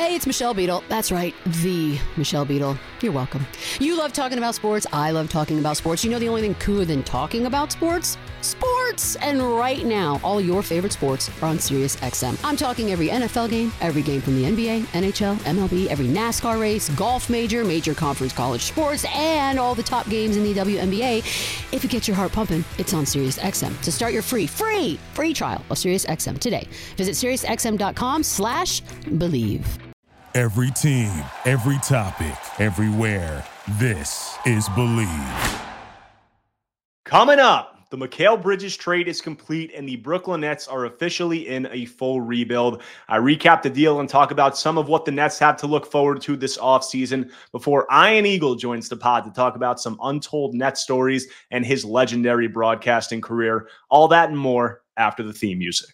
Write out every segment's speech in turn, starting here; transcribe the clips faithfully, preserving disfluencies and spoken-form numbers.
Hey, it's Michelle Beadle. That's right, the Michelle Beadle. You're welcome. You love talking about sports. I love talking about sports. You know the only thing cooler than talking about sports? Sports! And right now, all your favorite sports are on Sirius X M. I'm talking every N F L game, every game from the N B A, N H L, M L B, every NASCAR race, golf major, major conference college sports, and all the top games in the W N B A. If it gets your heart pumping, it's on Sirius X M. To start your free, free, free trial of Sirius X M today, visit SiriusXM.com slash believe. Every team, every topic, everywhere. This is Believe. Coming up, the Mikal Bridges trade is complete and the Brooklyn Nets are officially in a full rebuild. I recap the deal and talk about some of what the Nets have to look forward to this offseason before Ian Eagle joins the pod to talk about some untold Nets stories and his legendary broadcasting career. All that and more after the theme music.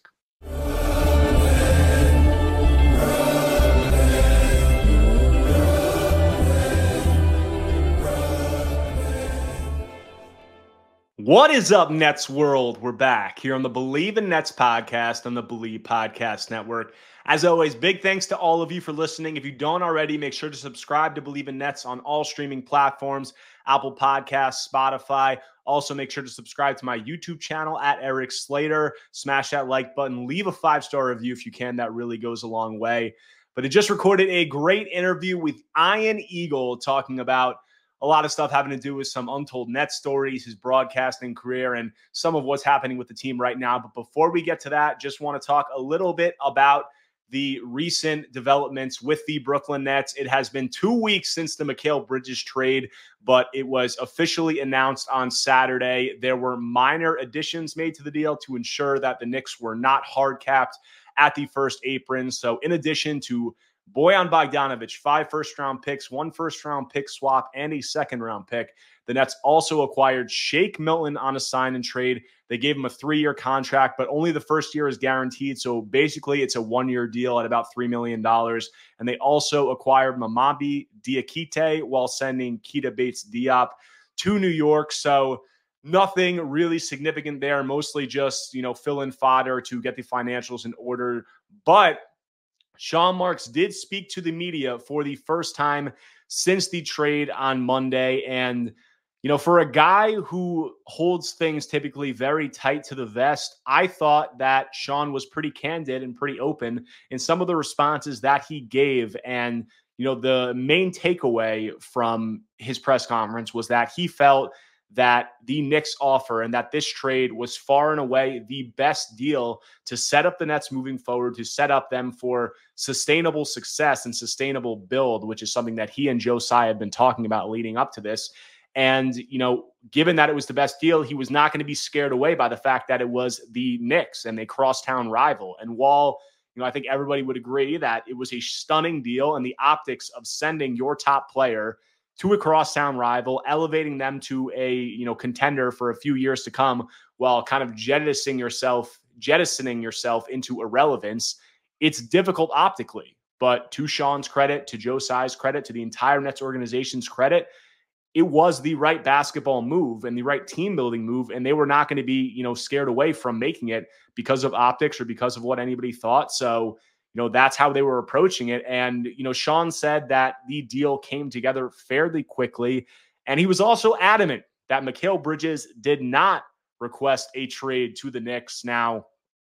What is up, Nets world? We're back here on the Believe in Nets podcast on the Believe Podcast Network. As always, big thanks to all of you for listening. If you don't already, make sure to subscribe to Believe in Nets on all streaming platforms, Apple Podcasts, Spotify. Also, make sure to subscribe to my YouTube channel at Eric Slater. Smash that like button. Leave a five-star review if you can. That really goes a long way. But I just recorded a great interview with Ian Eagle talking about a lot of stuff having to do with some untold Nets stories, his broadcasting career, and some of what's happening with the team right now. But before we get to that, just want to talk a little bit about the recent developments with the Brooklyn Nets. It has been two weeks since the Mikal Bridges trade, but it was officially announced on Saturday. There were minor additions made to the deal to ensure that the Knicks were not hard capped at the first apron. So in addition to Bojan Bogdanovic, five first-round picks, one first-round pick swap, and a second-round pick. The Nets also acquired Shake Milton on a sign-and-trade. They gave him a three-year contract, but only the first year is guaranteed. So basically, it's a one-year deal at about three million dollars. And they also acquired Mamadi Diakite while sending Keita Bates-Diop to New York. So nothing really significant there, mostly just, you know, fill-in fodder to get the financials in order. But Sean Marks did speak to the media for the first time since the trade on Monday. And, you know, for a guy who holds things typically very tight to the vest, I thought that Sean was pretty candid and pretty open in some of the responses that he gave. And, you know, the main takeaway from his press conference was that he felt that the Knicks offer and that this trade was far and away the best deal to set up the Nets moving forward, to set up them for sustainable success and sustainable build, which is something that he and Joe Tsai had been talking about leading up to this. And, you know, given that it was the best deal, he was not going to be scared away by the fact that it was the Knicks and a crosstown rival. And while, you know, I think everybody would agree that it was a stunning deal and the optics of sending your top player to a crosstown rival, elevating them to a, you know, contender for a few years to come, while kind of jettisoning yourself, jettisoning yourself into irrelevance, it's difficult optically. But to Sean's credit, to Joe Tsai's credit, to the entire Nets organization's credit, it was the right basketball move and the right team building move. And they were not going to be, you know, scared away from making it because of optics or because of what anybody thought. So, you know, that's how they were approaching it. And, you know, Sean said that the deal came together fairly quickly. And he was also adamant that Mikal Bridges did not request a trade to the Knicks. Now,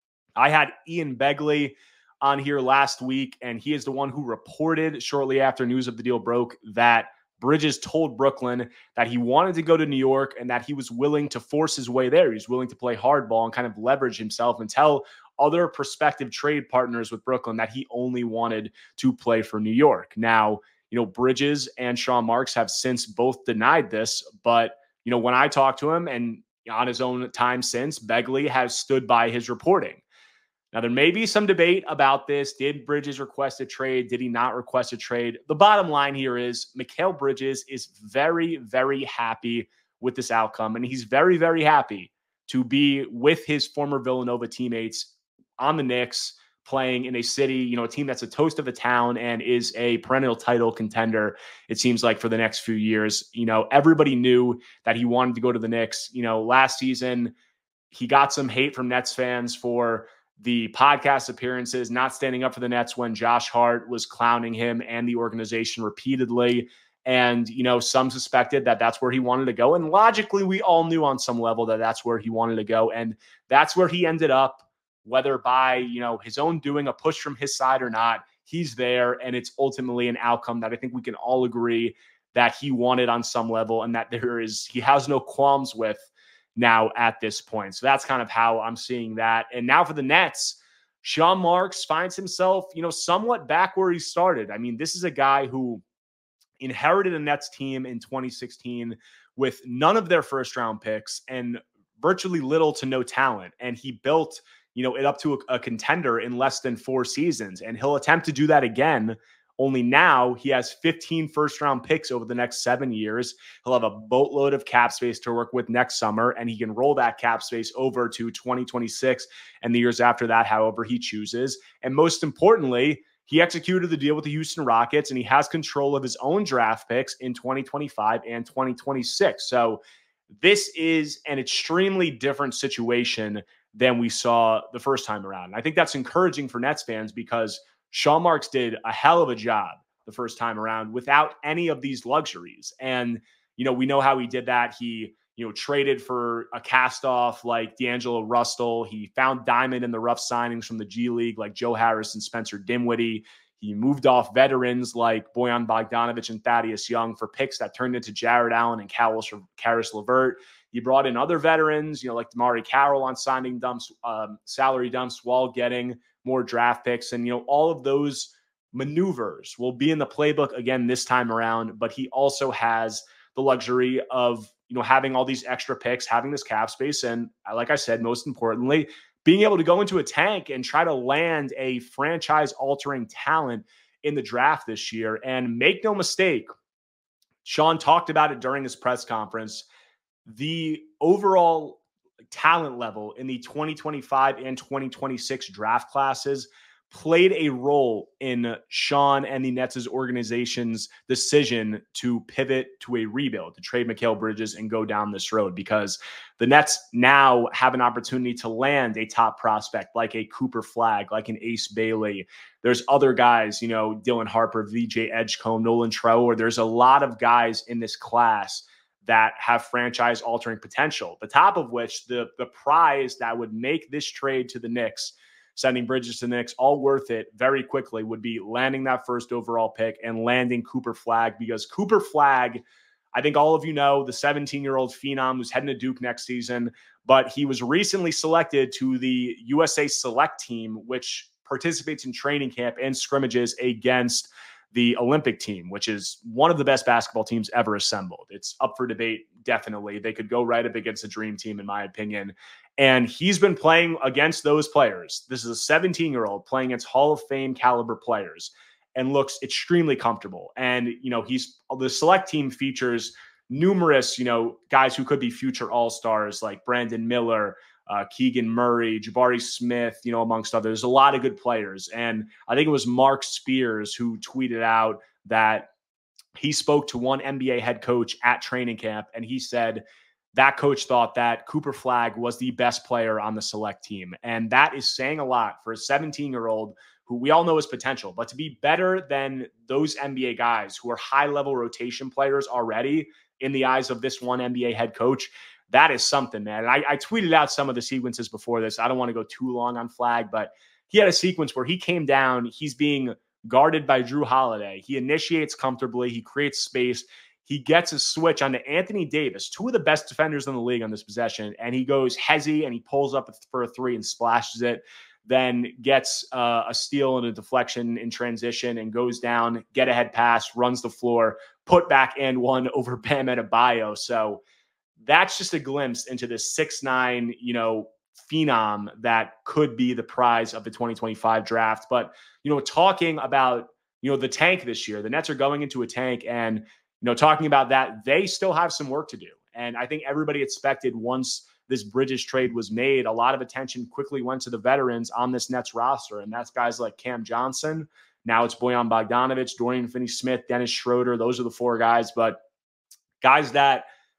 I had Ian Begley on here last week, and he is the one who reported shortly after news of the deal broke that Bridges told Brooklyn that he wanted to go to New York and that he was willing to force his way there. He was willing to play hardball and kind of leverage himself and tell other prospective trade partners with Brooklyn that he only wanted to play for New York. Now, you know, Bridges and Sean Marks have since both denied this, but, you know, when I talked to him and on his own time since, Begley has stood by his reporting. Now, there may be some debate about this. Did Bridges request a trade? Did he not request a trade? The bottom line here is Mikal Bridges is very, very happy with this outcome, and he's very, very happy to be with his former Villanova teammates on the Knicks, playing in a city, you know, a team that's a toast of a town and is a perennial title contender, it seems like, for the next few years. You know, everybody knew that he wanted to go to the Knicks. You know, last season, he got some hate from Nets fans for the podcast appearances, not standing up for the Nets when Josh Hart was clowning him and the organization repeatedly. And, you know, some suspected that that's where he wanted to go. And logically, we all knew on some level that that's where he wanted to go. And that's where he ended up, whether by, you know, his own doing, a push from his side or not, he's there. And it's ultimately an outcome that I think we can all agree that he wanted on some level, and that there is, he has no qualms with now at this point. So that's kind of how I'm seeing that. And now for the Nets, Sean Marks finds himself, you know, somewhat back where he started. I mean, this is a guy who inherited a Nets team in twenty sixteen with none of their first round picks and virtually little to no talent. And he built, you know, it up to a, a contender in less than four seasons. And he'll attempt to do that again. Only now he has fifteen first round picks over the next seven years. He'll have a boatload of cap space to work with next summer, and he can roll that cap space over to twenty twenty-six and the years after that, however he chooses. And most importantly, he executed the deal with the Houston Rockets, and he has control of his own draft picks in twenty twenty-five and twenty twenty-six. So this is an extremely different situation than we saw the first time around. And I think that's encouraging for Nets fans, because Sean Marks did a hell of a job the first time around without any of these luxuries. And, you know, we know how he did that. He, you know, traded for a cast-off like D'Angelo Russell. He found diamond in the rough signings from the G League like Joe Harris and Spencer Dinwiddie. He moved off veterans like Bojan Bogdanovic and Thaddeus Young for picks that turned into Jared Allen and Caris LeVert. He brought in other veterans, you know, like Damari Carroll on signing dumps, um, salary dumps, while getting more draft picks. And, you know, all of those maneuvers will be in the playbook again this time around. But he also has the luxury of, you know, having all these extra picks, having this cap space. And like I said, most importantly, being able to go into a tank and try to land a franchise altering talent in the draft this year. And make no mistake, Sean talked about it during his press conference. The overall talent level in the twenty twenty-five and twenty twenty-six draft classes played a role in Sean and the Nets' organization's decision to pivot to a rebuild, to trade Mikal Bridges and go down this road, because the Nets now have an opportunity to land a top prospect like a Cooper Flagg, like an Ace Bailey. There's other guys, you know, Dylan Harper, V J Edgecombe, Nolan Traore. There's a lot of guys in this class that have franchise altering potential, the top of which the, the prize that would make this trade to the Knicks, sending Bridges to the Knicks, all worth it very quickly, would be landing that first overall pick and landing Cooper Flagg. Because Cooper Flagg, I think all of you know, the seventeen-year-old phenom who's heading to Duke next season, but he was recently selected to the U S A Select team, which participates in training camp and scrimmages against the Olympic team, which is one of the best basketball teams ever assembled. It's up for debate, definitely. They could go right up against the dream team, in my opinion. And he's been playing against those players. This is a seventeen-year-old playing against Hall of Fame caliber players and looks extremely comfortable. And, you know, he's the select team features numerous, you know, guys who could be future all-stars like Brandon Miller, Uh, Keegan Murray, Jabari Smith, you know, amongst others, a lot of good players. And I think it was Mark Spears who tweeted out that he spoke to one N B A head coach at training camp, and he said that coach thought that Cooper Flagg was the best player on the select team. And that is saying a lot for a seventeen-year-old who we all know his potential, but to be better than those N B A guys who are high-level rotation players already in the eyes of this one N B A head coach, that is something, man. And I, I tweeted out some of the sequences before this. I don't want to go too long on Flagg, but he had a sequence where he came down. He's being guarded by Drew Holiday. He initiates comfortably. He creates space. He gets a switch onto Anthony Davis, two of the best defenders in the league on this possession, and he goes hezzy and he pulls up for a three and splashes it, then gets uh, a steal and a deflection in transition and goes down, get ahead pass, runs the floor, put back and one over Bam Adebayo. So that's just a glimpse into this six nine, you know, phenom that could be the prize of the twenty twenty-five draft. But, you know, talking about, you know, the tank this year, the Nets are going into a tank, and, you know, talking about that, they still have some work to do. And I think everybody expected once this Bridges trade was made, a lot of attention quickly went to the veterans on this Nets roster. And that's guys like Cam Johnson. Now it's Bojan Bogdanovic, Dorian Finney-Smith, Dennis Schroeder. Those are the four guys. But guys that,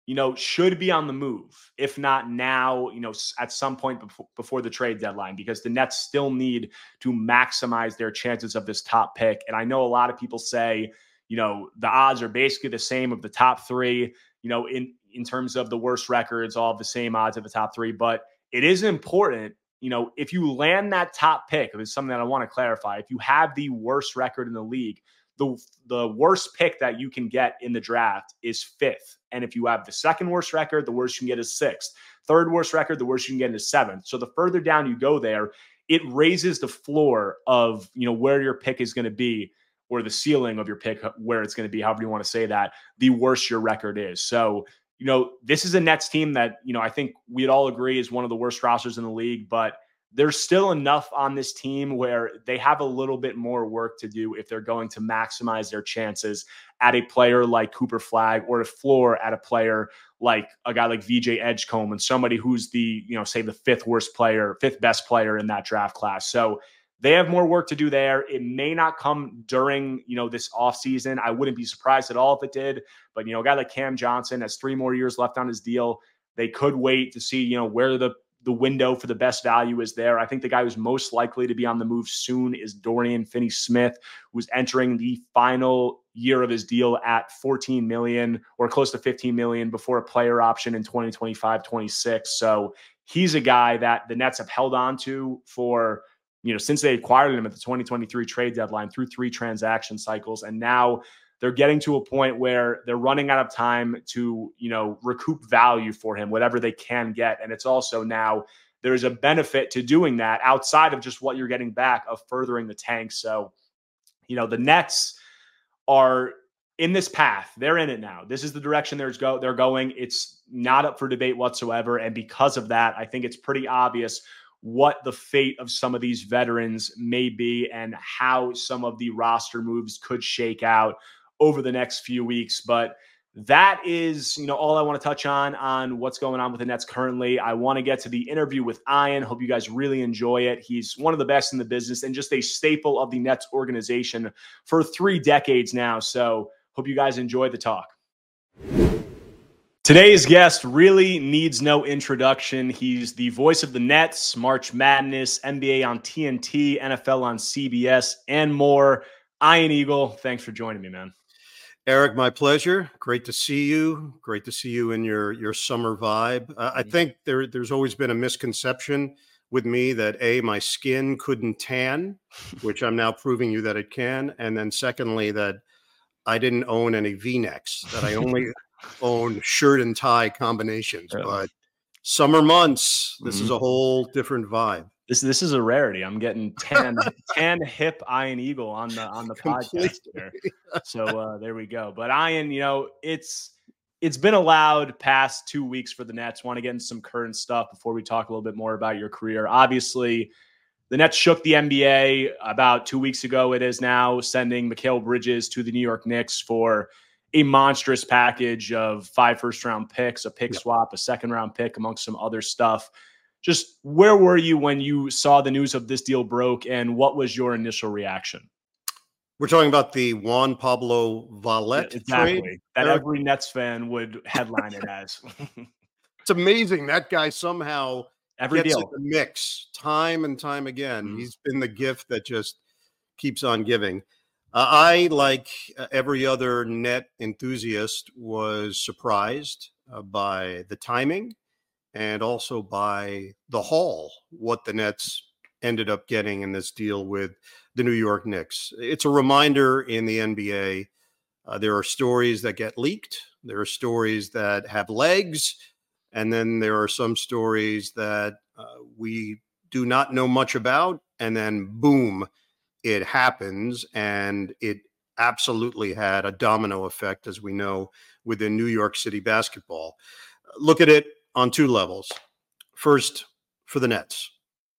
you know, should be on the move. If not now, you know, at some point before, before the trade deadline, because the Nets still need to maximize their chances of this top pick. And I know a lot of people say, you know, the odds are basically the same of the top three, you know, in, in terms of the worst records, all the same odds of the top three. But it is important, you know, if you land that top pick, it's something that I want to clarify. If you have the worst record in the league, the, the worst pick that you can get in the draft is fifth. And if you have the second worst record, the worst you can get is sixth. Third worst record, the worst you can get is seventh. So the further down you go there, it raises the floor of, you know, where your pick is going to be, or the ceiling of your pick, where it's going to be, however you want to say that, the worse your record is. So, you know, this is a Nets team that, you know, I think we'd all agree is one of the worst rosters in the league, but there's still enough on this team where they have a little bit more work to do if they're going to maximize their chances at a player like Cooper Flagg, or a floor at a player like a guy like V J Edgecombe, and somebody who's the, you know, say the fifth worst player, fifth best player in that draft class. So they have more work to do there. It may not come during, you know, this offseason. I wouldn't be surprised at all if it did. But, you know, a guy like Cam Johnson has three more years left on his deal. They could wait to see, you know, where the the window for the best value is there. I think the guy who's most likely to be on the move soon is Dorian Finney-Smith, who's entering the final year of his deal at fourteen million dollars or close to fifteen million dollars before a player option in twenty twenty-five twenty-six. So he's a guy that the Nets have held on to for, you know, since they acquired him at the twenty twenty-three trade deadline through three transaction cycles. And now they're getting to a point where they're running out of time to, you know, recoup value for him, whatever they can get. And it's also now there's a benefit to doing that outside of just what you're getting back of furthering the tank. So, you know, the Nets are in this path. They're in it now. This is the direction they're go. They're going. It's not up for debate whatsoever. And because of that, I think it's pretty obvious what the fate of some of these veterans may be and how some of the roster moves could shake out over the next few weeks. But that is, you know, all I want to touch on, on what's going on with the Nets currently. I want to get to the interview with Ian. Hope you guys really enjoy it. He's one of the best in the business and just a staple of the Nets organization for three decades now. So hope you guys enjoy the talk. Today's guest really needs no introduction. He's the voice of the Nets, March Madness, N B A on T N T, N F L on C B S, and more. Ian Eagle, thanks for joining me, man. Eric, my pleasure. Great to see you. Great to see you in your, your summer vibe. Uh, I think there, there's always been a misconception with me that A, my skin couldn't tan, which I'm now proving you that it can. And then secondly, that I didn't own any V-necks, that I only own shirt and tie combinations. Yeah. But summer months, this mm-hmm. is a whole different vibe. This this is a rarity. I'm getting tan tan hip Ian Eagle on the on the podcast here. So uh, there we go. But Ian, you know, it's it's been a loud past two weeks for the Nets. Want to get into some current stuff before we talk a little bit more about your career. Obviously, the Nets shook the N B A about two weeks ago. It is now sending Mikal Bridges to the New York Knicks for a monstrous package of five first round picks, a pick yep. swap, a second round pick, amongst some other stuff. Just where were you when you saw the news of this deal broke, and what was your initial reaction? We're talking about the Juan Pablo Valette yeah, exactly. trade. That every Nets fan would headline it as. It's amazing that guy somehow every gets deal. in the mix time and time again. Mm-hmm. He's been the gift that just keeps on giving. Uh, I, like uh, every other Net enthusiast, was surprised uh, by the timing and also by the haul, what the Nets ended up getting in this deal with the New York Knicks. It's a reminder in the N B A, uh, there are stories that get leaked. There are stories that have legs. And then there are some stories that uh, we do not know much about. And then, boom, it happens. And it absolutely had a domino effect, as we know, within New York City basketball. Look at it on two levels. First, for the Nets,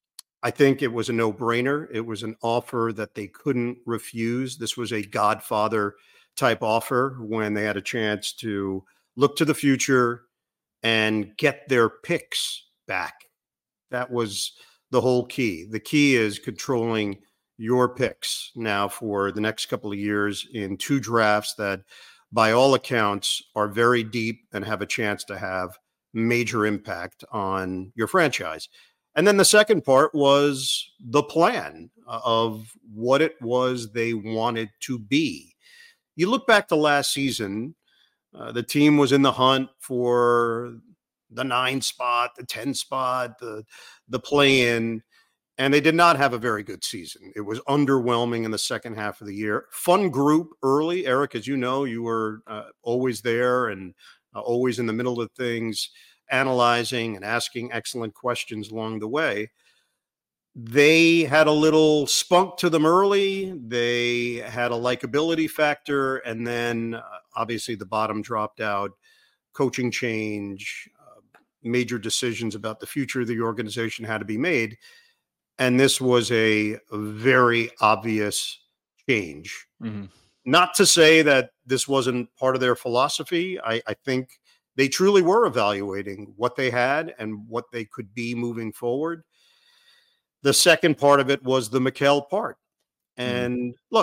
I think it was a no-brainer. It was an offer that they couldn't refuse. This was a Godfather type offer when they had a chance to look to the future and get their picks back. That was the whole key. The key is controlling your picks now for the next couple of years in two drafts that by all accounts, are very deep and have a chance to have major impact on your franchise. And then the second part was the plan of what it was they wanted to be. You look back to last season, uh, the team was in the hunt for the nine spot, the ten spot, the, the play-in, and they did not have a very good season. It was underwhelming in the second half of the year. Fun group early. Eric, as you know, you were uh, always there and uh, always in the middle of things, analyzing and asking excellent questions along the way. They had a little spunk to them early. They had a likability factor, and then uh, obviously the bottom dropped out. Coaching change, uh, major decisions about the future of the organization had to be made. And this was a, a very obvious change. Mm-hmm. Not to say that this wasn't part of their philosophy. I, I think they truly were evaluating what they had and what they could be moving forward. The second part of it was the Mikel part. And mm. look,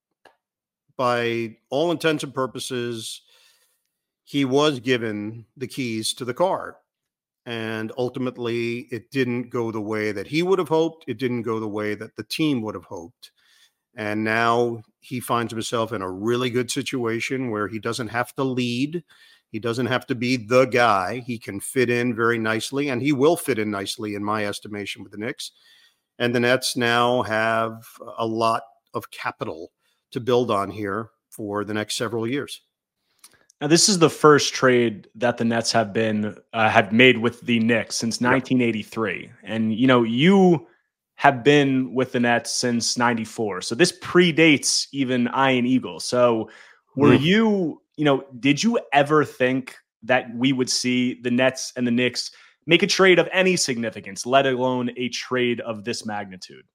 by all intents and purposes, he was given the keys to the car. And ultimately, it didn't go the way that he would have hoped. It didn't go the way that the team would have hoped. And now he finds himself in a really good situation where he doesn't have to lead. He doesn't have to be the guy. He can fit in very nicely, and he will fit in nicely, in my estimation, with the Knicks. And the Nets now have a lot of capital to build on here for the next several years. Now, this is the first trade that the Nets have been uh, have made with the Knicks since nineteen eighty-three. Yep. And, you know, you have been with the Nets since ninety-four. So this predates even Ian Eagle. So were mm. you, you know, did you ever think that we would see the Nets and the Knicks make a trade of any significance, let alone a trade of this magnitude?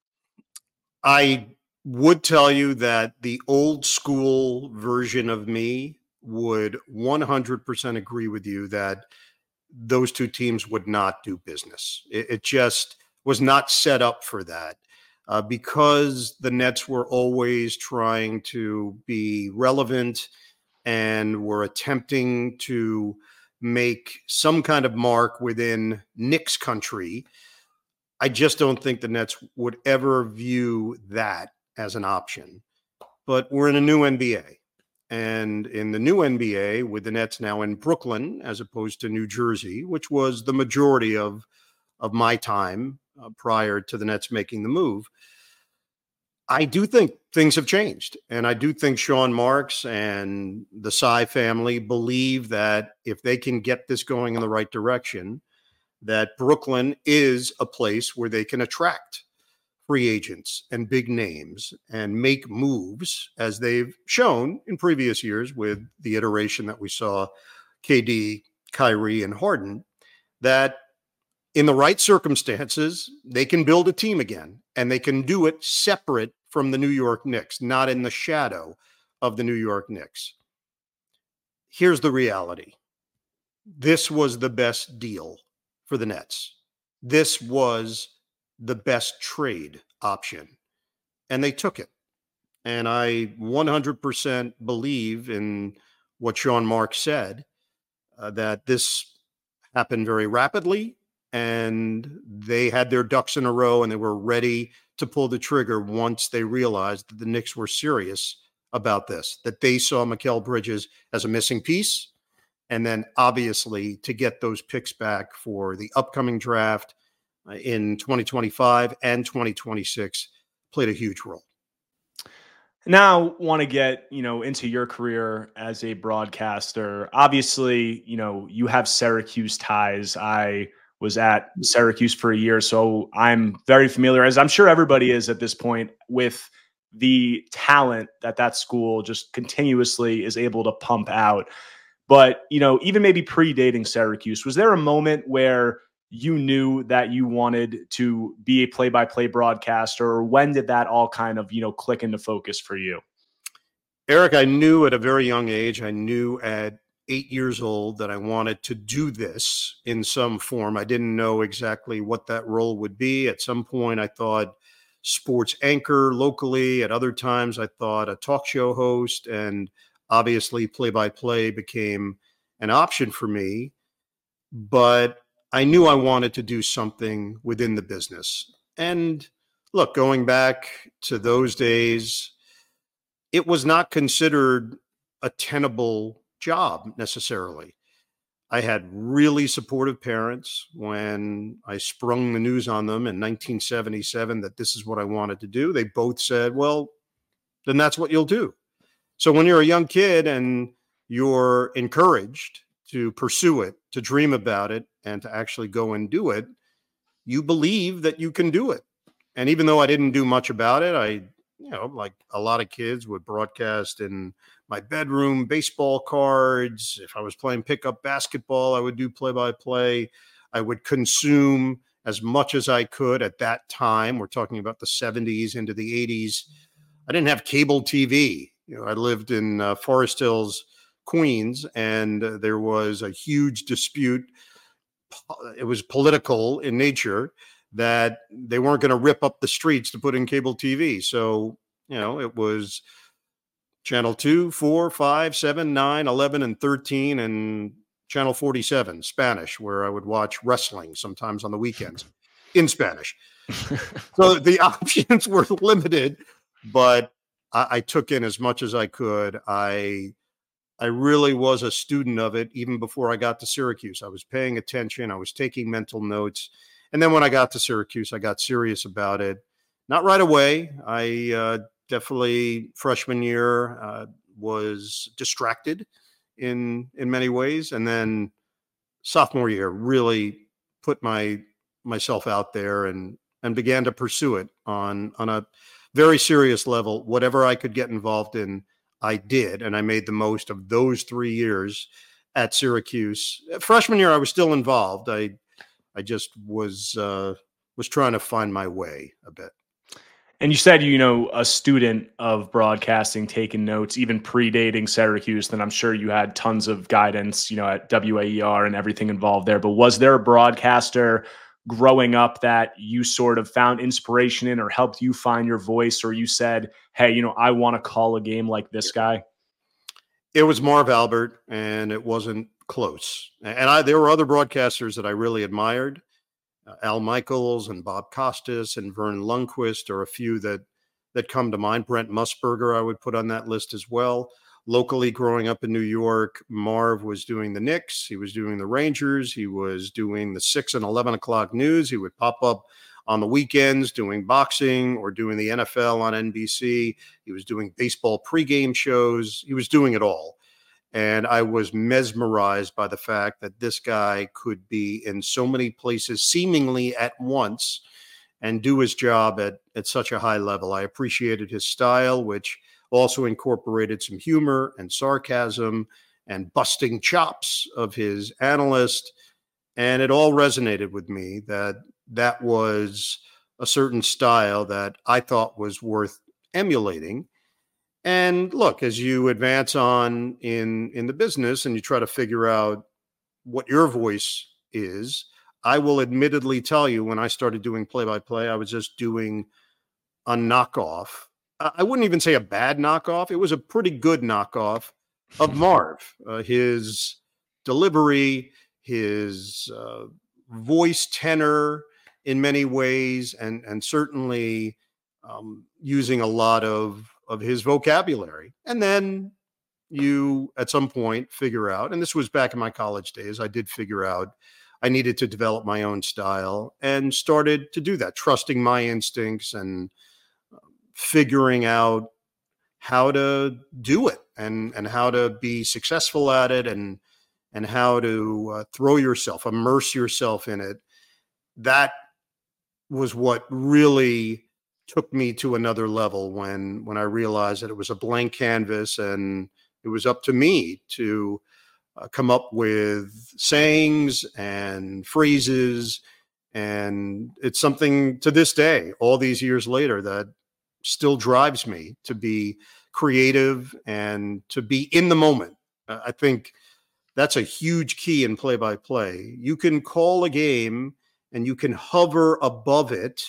I would tell you that the old school version of me would one hundred percent agree with you that those two teams would not do business. It, it just was not set up for that uh, because the Nets were always trying to be relevant and were attempting to make some kind of mark within Knicks country. I just don't think the Nets would ever view that as an option. But we're in a new N B A. And in the new N B A, with the Nets now in Brooklyn as opposed to New Jersey, which was the majority of, of my time uh, prior to the Nets making the move, I do think things have changed. And I do think Sean Marks and the Tsai family believe that if they can get this going in the right direction, that Brooklyn is a place where they can attract free agents and big names and make moves, as they've shown in previous years with the iteration that we saw K D, Kyrie, and Harden, that in the right circumstances, they can build a team again, and they can do it separate from the New York Knicks, not in the shadow of the New York Knicks. Here's the reality. This was the best deal for the Nets. This was the best trade option, and they took it. And I one hundred percent believe in what Sean Marks said, uh, that this happened very rapidly, and they had their ducks in a row, and they were ready to pull the trigger once they realized that the Knicks were serious about this, that they saw Mikal Bridges as a missing piece, and then obviously to get those picks back for the upcoming draft in twenty twenty-five and twenty twenty-six played a huge role. Now, want to get, you know, into your career as a broadcaster. Obviously, you know, you have Syracuse ties. I was at Syracuse for a year, so I'm very familiar, as I'm sure everybody is at this point, with the talent that that school just continuously is able to pump out. But, you know, even maybe predating Syracuse, was there a moment where you knew that you wanted to be a play-by-play broadcaster, or when did that all kind of, you know, click into focus for you? Eric, I knew at a very young age, I knew at eight years old that I wanted to do this in some form. I didn't know exactly what that role would be. At some point, I thought sports anchor locally. At other times, I thought a talk show host. And obviously play-by-play became an option for me, but I knew I wanted to do something within the business. And look, going back to those days, it was not considered a tenable job necessarily. I had really supportive parents when I sprung the news on them in nineteen seventy-seven that this is what I wanted to do. They both said, well, then that's what you'll do. So when you're a young kid and you're encouraged to pursue it, to dream about it, and to actually go and do it, you believe that you can do it. And even though I didn't do much about it, I, you know, like a lot of kids would broadcast in my bedroom, baseball cards. If I was playing pickup basketball, I would do play-by-play. I would consume as much as I could at that time. We're talking about the seventies into the eighties. I didn't have cable T V. You know, I lived in uh, Forest Hills, Queens, and uh, there was a huge dispute. It was political in nature that they weren't going to rip up the streets to put in cable T V. So, you know, it was Channel two, four, five, seven, nine, eleven, and thirteen, and Channel forty-seven, Spanish, where I would watch wrestling sometimes on the weekends in Spanish. So the options were limited, but I, I took in as much as I could. I I really was a student of it even before I got to Syracuse. I was paying attention. I was taking mental notes. And then when I got to Syracuse, I got serious about it. Not right away. I uh, definitely freshman year uh, was distracted in in many ways. And then sophomore year really put my myself out there and and began to pursue it on on a very serious level. Whatever I could get involved in, I did, and I made the most of those three years at Syracuse. Freshman year, I was still involved. I I just was uh, was trying to find my way a bit. And you said, you know, a student of broadcasting, taking notes, even predating Syracuse, then I'm sure you had tons of guidance, you know, at W A E R and everything involved there. But was there a broadcaster growing up that you sort of found inspiration in or helped you find your voice, or you said, hey, you know, I want to call a game like this guy? It was Marv Albert, and it wasn't close. And I, there were other broadcasters that I really admired. Uh, Al Michaels and Bob Costas and Vern Lundquist are a few that that come to mind. Brent Musburger I would put on that list as well. Locally, growing up in New York, Marv was doing the Knicks. He was doing the Rangers. He was doing the six and eleven o'clock news. He would pop up on the weekends doing boxing or doing the N F L on N B C. He was doing baseball pregame shows. He was doing it all. And I was mesmerized by the fact that this guy could be in so many places seemingly at once and do his job at, at such a high level. I appreciated his style, which also incorporated some humor and sarcasm and busting chops of his analyst. And it all resonated with me that that was a certain style that I thought was worth emulating. And look, as you advance on in, in the business and you try to figure out what your voice is, I will admittedly tell you, when I started doing play-by-play, I was just doing a knockoff. I wouldn't even say a bad knockoff. It was a pretty good knockoff of Marv. Uh, his delivery, his uh, voice tenor in many ways, and, and certainly um, using a lot of of his vocabulary. And then you, at some point, figure out, and this was back in my college days, I did figure out I needed to develop my own style and started to do that, trusting my instincts and figuring out how to do it and, and how to be successful at it and, and how to uh, throw yourself, immerse yourself in it. That was what really took me to another level when when I realized that it was a blank canvas and it was up to me to uh, come up with sayings and phrases. And it's something to this day, all these years later, that still drives me to be creative and to be in the moment. Uh, I think that's a huge key in play-by-play. You can call a game and you can hover above it,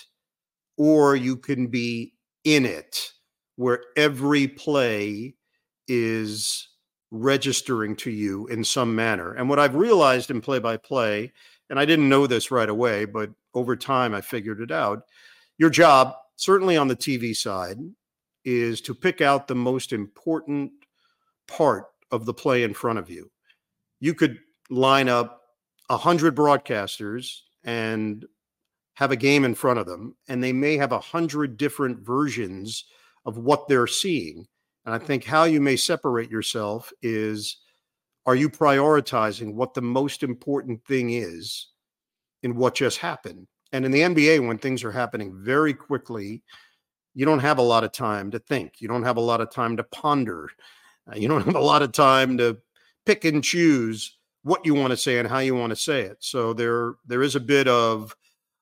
or you can be in it, where every play is registering to you in some manner. And what I've realized in play-by-play, and I didn't know this right away, but over time I figured it out, your job, certainly on the T V side, is to pick out the most important part of the play in front of you. You could line up a hundred broadcasters and have a game in front of them, and they may have a hundred different versions of what they're seeing. And I think how you may separate yourself is, are you prioritizing what the most important thing is in what just happened? And in the N B A, when things are happening very quickly, you don't have a lot of time to think. You don't have a lot of time to ponder. Uh, you don't have a lot of time to pick and choose what you want to say and how you want to say it. So there, there is a bit of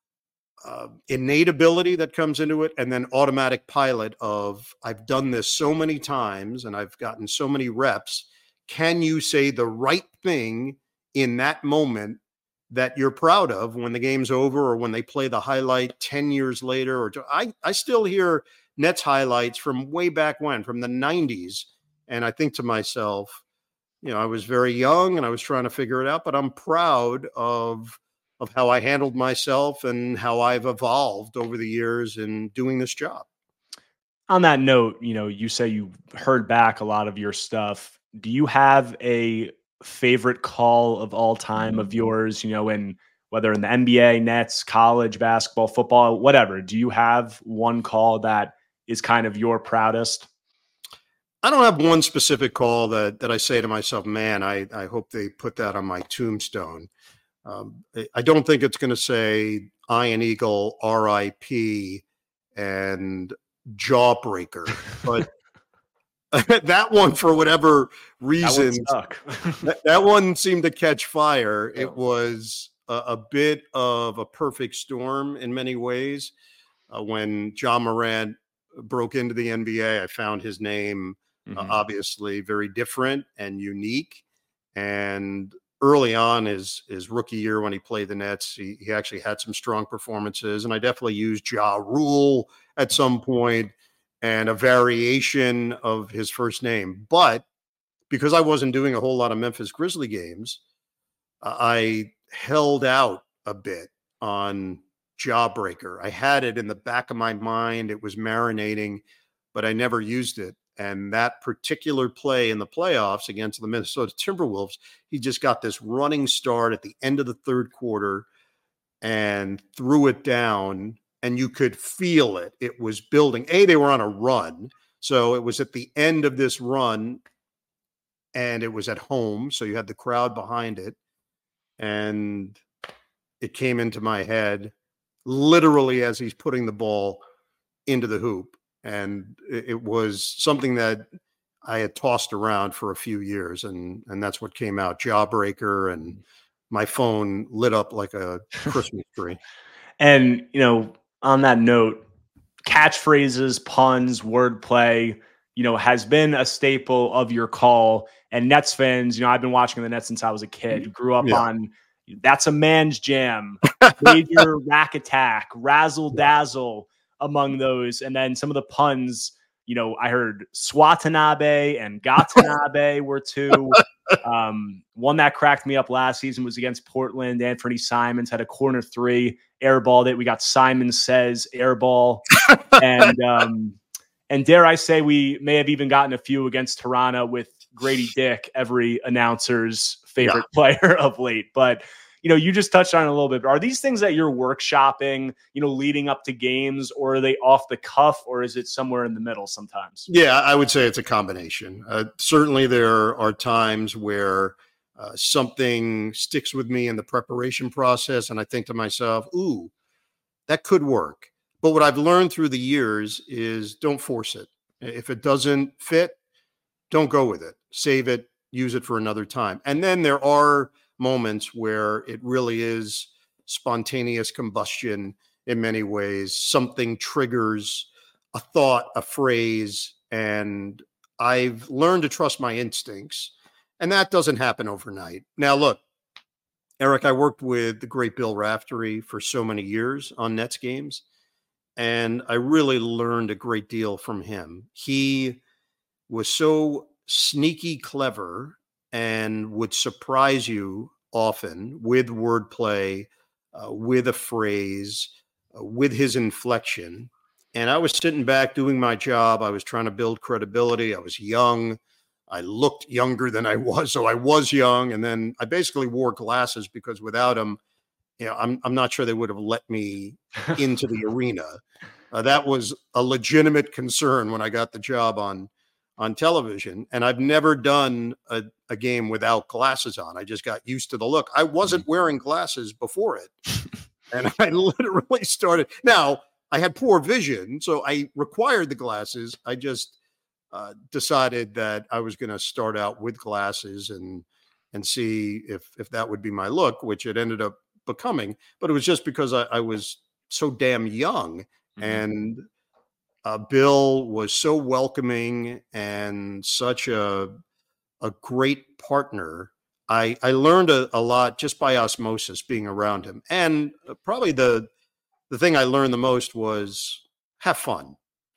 uh, innate ability that comes into it, and then automatic pilot of, I've done this so many times and I've gotten so many reps. Can you say the right thing in that moment that you're proud of when the game's over, or when they play the highlight ten years later? Or I, I still hear Nets highlights from way back when, from the nineties. And I think to myself, you know, I was very young and I was trying to figure it out, but I'm proud of, of how I handled myself and how I've evolved over the years in doing this job. On that note, you know, you say you heard back a lot of your stuff. Do you have a favorite call of all time of yours, you know, in whether in the N B A, Nets, college, basketball, football, whatever? Do you have one call that is kind of your proudest? I don't have one specific call that that I say to myself, man, I, I hope they put that on my tombstone. Um, I don't think it's going to say Iron Eagle, R I P, and Jawbreaker, but that one, for whatever reason, that, that, that one seemed to catch fire. It was a, a bit of a perfect storm in many ways. Uh, when Ja Morant broke into the N B A, I found his name uh, mm-hmm. obviously very different and unique. And early on his, his rookie year when he played the Nets, he, he actually had some strong performances. And I definitely used Ja Rule at some point, and a variation of his first name. But because I wasn't doing a whole lot of Memphis Grizzly games, I held out a bit on Jawbreaker. I had it in the back of my mind. It was marinating, but I never used it. And that particular play in the playoffs against the Minnesota Timberwolves, he just got this running start at the end of the third quarter and threw it down, and you could feel it. It was building. A, they were on a run. So it was at the end of this run, and it was at home. So you had the crowd behind it. And it came into my head literally as he's putting the ball into the hoop. And it was something that I had tossed around for a few years, and, and that's what came out, Jawbreaker, and my phone lit up like a Christmas tree. And, you know, on that note, catchphrases, puns, wordplay, you know, has been a staple of your call. And Nets fans, you know, I've been watching the Nets since I was a kid. Grew up yeah. on That's a Man's Jam, Major Rack Attack, Razzle Dazzle among those. And then some of the puns, you know, I heard Swatanabe and Gatanabe were two. Um, one that cracked me up last season was against Portland. Anthony Simons had a corner three, airballed it. We got Simon Says airball. and, um, and dare I say, we may have even gotten a few against Toronto with Grady Dick, every announcer's favorite yeah. player of late. But, you know, you just touched on it a little bit. Are these things that you're workshopping, you know, leading up to games, or are they off the cuff, or is it somewhere in the middle sometimes? Yeah, I would say it's a combination. Uh, certainly there are times where uh, something sticks with me in the preparation process, and I think to myself, ooh, that could work. But what I've learned through the years is don't force it. If it doesn't fit, don't go with it. Save it, use it for another time. And then there are moments where it really is spontaneous combustion in many ways. Something triggers a thought, a phrase, and I've learned to trust my instincts. And that doesn't happen overnight. Now, look, Eric, I worked with the great Bill Raftery for so many years on Nets games, and I really learned a great deal from him. He was so sneaky clever and would surprise you often with wordplay, uh, with a phrase, uh, with his inflection. And I was sitting back doing my job. I was trying to build credibility. I was young. I looked younger than I was, so I was young. And then I basically wore glasses because without them, you know, I'm I'm not sure they would have let me into the arena. Uh, that was a legitimate concern when I got the job on on television. And I've never done a, a game without glasses on. I just got used to the look. I wasn't wearing glasses before it, and I literally started. Now I had poor vision, so I required the glasses. I just Uh, decided that I was going to start out with glasses and and see if if that would be my look, which it ended up becoming. But it was just because I, I was so damn young, mm-hmm. and uh, Bill was so welcoming and such a a great partner. I I learned a, a lot just by osmosis being around him, and probably the the thing I learned the most was have fun,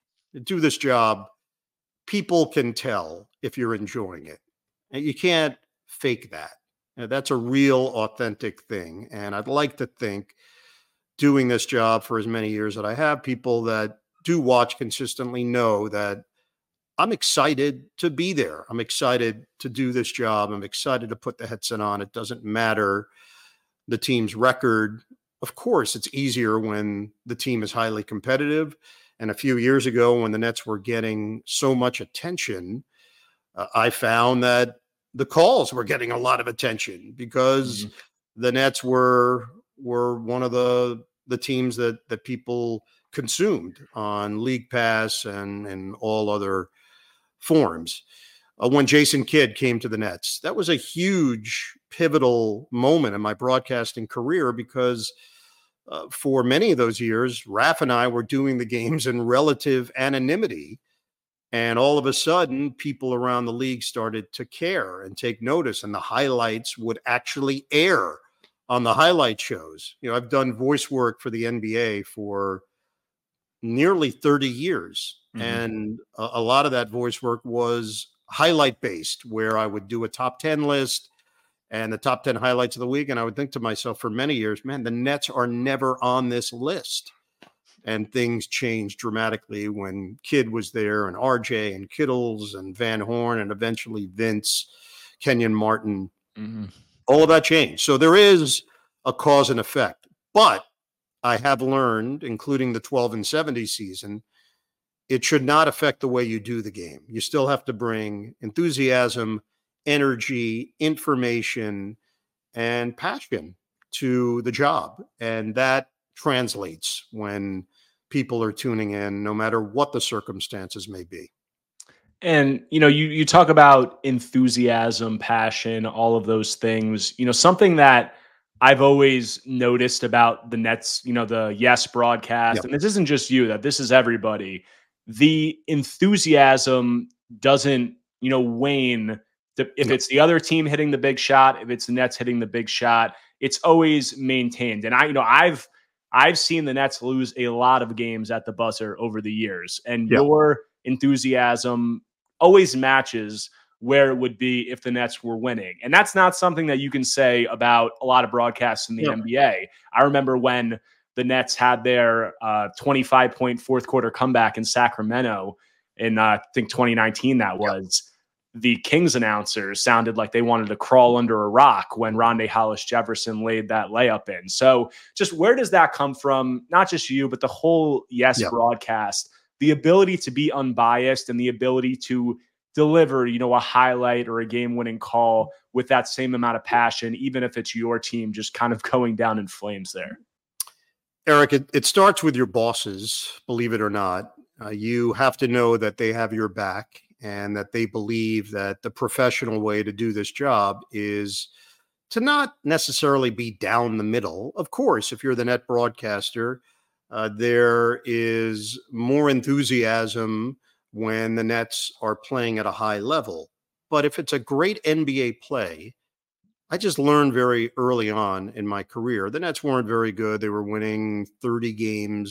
do this job. People can tell if you're enjoying it. And you can't fake that. You know, that's a real authentic thing. And I'd like to think doing this job for as many years that I have, people that do watch consistently know that I'm excited to be there. I'm excited to do this job. I'm excited to put the headset on. It doesn't matter the team's record. Of course, it's easier when the team is highly competitive. And a few years ago, when the Nets were getting so much attention, uh, I found that the calls were getting a lot of attention because mm-hmm. the Nets were were one of the the teams that that people consumed on League Pass and and all other forms. Uh, when Jason Kidd came to the Nets, that was a huge pivotal moment in my broadcasting career because Uh, for many of those years, Raph and I were doing the games in relative anonymity. And all of a sudden, people around the league started to care and take notice, and the highlights would actually air on the highlight shows. You know, I've done voice work for the N B A for nearly thirty years. Mm-hmm. And a, a lot of that voice work was highlight based, where I would do a top ten list and the top ten highlights of the week. And I would think to myself for many years, man, the Nets are never on this list. And things changed dramatically when Kidd was there and R J and Kittles and Van Horn and eventually Vince, Kenyon Martin. Mm-hmm. All of that changed. So there is a cause and effect. But I have learned, including the twelve and seventy season, it should not affect the way you do the game. You still have to bring enthusiasm, energy, information, and passion to the job. And that translates when people are tuning in, no matter what the circumstances may be. And, you know, you, you talk about enthusiasm, passion, all of those things. You know, something that I've always noticed about the Nets, you know, the Yes broadcast, yep. and this isn't just you, that this is everybody. The enthusiasm doesn't, you know, wane. If yep. it's the other team hitting the big shot, if it's the Nets hitting the big shot, it's always maintained. And I, you know, I've, I've seen the Nets lose a lot of games at the buzzer over the years, and yep. your enthusiasm always matches where it would be if the Nets were winning. And that's not something that you can say about a lot of broadcasts in the yep. N B A. I remember when the Nets had their uh, twenty-five point fourth quarter comeback in Sacramento in, uh, I think twenty nineteen that was. Yep. The Kings announcers sounded like they wanted to crawl under a rock when Rondae Hollis-Jefferson laid that layup in. So just where does that come from? Not just you, but the whole Yes yep. broadcast, the ability to be unbiased and the ability to deliver, you know, a highlight or a game-winning call with that same amount of passion, even if it's your team just kind of going down in flames there. Eric, it, it starts with your bosses, believe it or not. Uh, you have to know that they have your back, and that they believe that the professional way to do this job is to not necessarily be down the middle. Of course, if you're the net broadcaster, uh, there is more enthusiasm when the Nets are playing at a high level. But if it's a great N B A play, I just learned very early on in my career, the Nets weren't very good. They were winning thirty games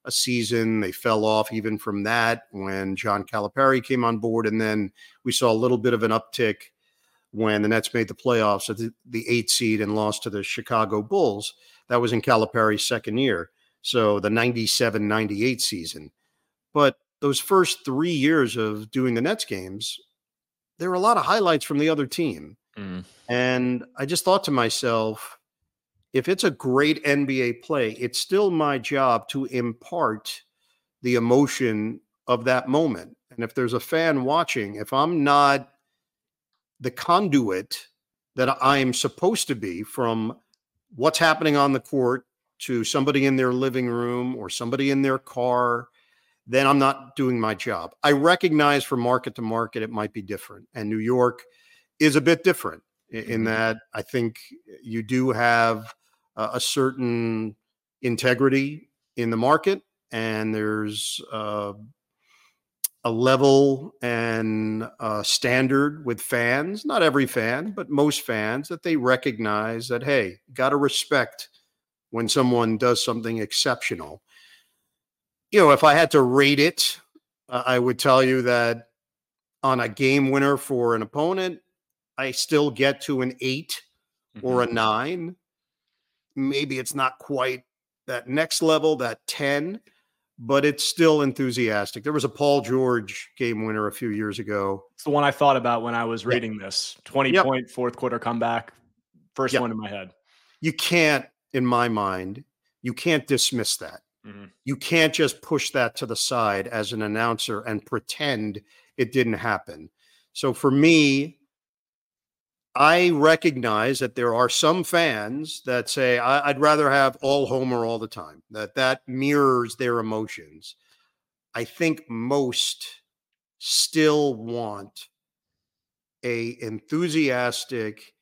a season. They fell off even from that when John Calipari came on board. And then we saw a little bit of an uptick when the Nets made the playoffs at the, the eighth seed and lost to the Chicago Bulls. That was in Calipari's second year. So the ninety-seven ninety-eight season. But those first three years of doing the Nets games, there were a lot of highlights from the other team. Mm. And I just thought to myself, if it's a great N B A play, it's still my job to impart the emotion of that moment. And if there's a fan watching, if I'm not the conduit that I'm supposed to be from what's happening on the court to somebody in their living room or somebody in their car, then I'm not doing my job. I recognize from market to market, it might be different. And New York is a bit different in mm-hmm. that I think you do have uh, a certain integrity in the market, and there's uh, a level and a standard with fans, not every fan, but most fans, that they recognize that, hey, got to respect when someone does something exceptional. You know, if I had to rate it, uh, I would tell you that on a game winner for an opponent, I still get to an eight mm-hmm. or a nine. Maybe it's not quite that next level, that ten, but it's still enthusiastic. There was a Paul George game winner a few years ago. It's the one I thought about when I was reading yep. this. twenty yep. point fourth quarter comeback. First yep. one in my head. You can't, in my mind, you can't dismiss that. Mm-hmm. You can't just push that to the side as an announcer and pretend it didn't happen. So for me, I recognize that there are some fans that say, I- I'd rather have all Homer all the time, that that mirrors their emotions. I think most still want a enthusiastic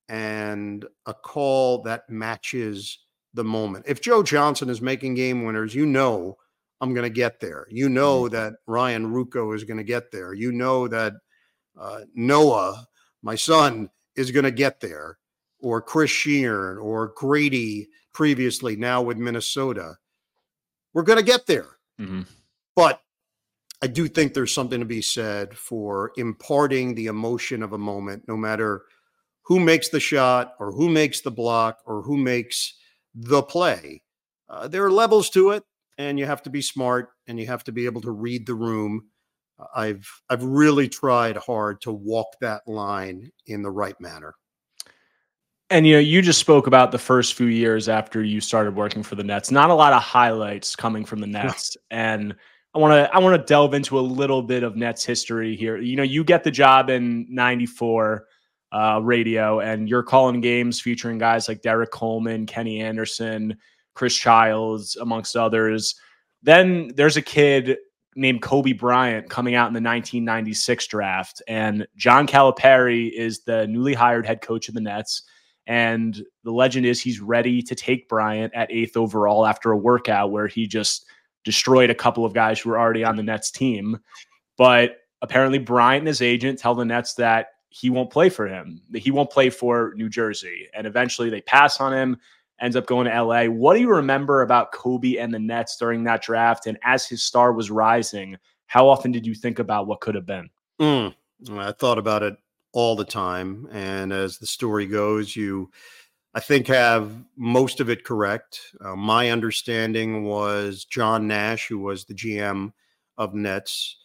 and a call that matches the moment. If Joe Johnson is making game winners, you know I'm going to get there. You know mm-hmm. that Ryan Ruocco is going to get there. You know that uh, Noah, my son, is going to get there, or Chris Sheehan or Grady previously, now with Minnesota. We're going to get there. Mm-hmm. But I do think there's something to be said for imparting the emotion of a moment, no matter who makes the shot or who makes the block or who makes the play. Uh, there are levels to it, and you have to be smart and you have to be able to read the room. I've I've really tried hard to walk that line in the right manner. And, you know, you just spoke about the first few years after you started working for the Nets. Not a lot of highlights coming from the Nets. And I want to I want to delve into a little bit of Nets history here. You know, you get the job in ninety-four uh, radio, and you're calling games featuring guys like Derek Coleman, Kenny Anderson, Chris Childs, amongst others. Then there's a kid named Kobe Bryant coming out in the nineteen ninety-six draft. And John Calipari is the newly hired head coach of the Nets. And the legend is he's ready to take Bryant at eighth overall after a workout where he just destroyed a couple of guys who were already on the Nets team. But apparently Bryant and his agent tell the Nets that he won't play for him, that he won't play for New Jersey. And eventually they pass on him, ends up going to L A. What do you remember about Kobe and the Nets during that draft? And as his star was rising, how often did you think about what could have been? Mm, I thought about it all the time. And as the story goes, you, I think, have most of it correct. Uh, my understanding was John Nash, who was the G M of Nets,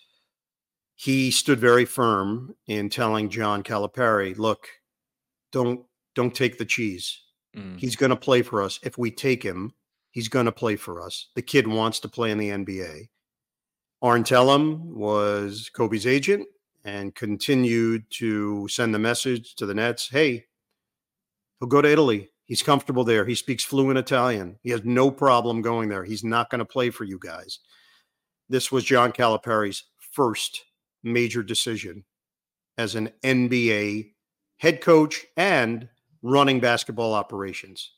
he stood very firm in telling John Calipari, look, don't, don't take the cheese. Mm. He's going to play for us. If we take him, he's going to play for us. The kid wants to play in the N B A. Arn Tellem was Kobe's agent and continued to send the message to the Nets. Hey, he'll go to Italy. He's comfortable there. He speaks fluent Italian. He has no problem going there. He's not going to play for you guys. This was John Calipari's first major decision as an N B A head coach and running basketball operations.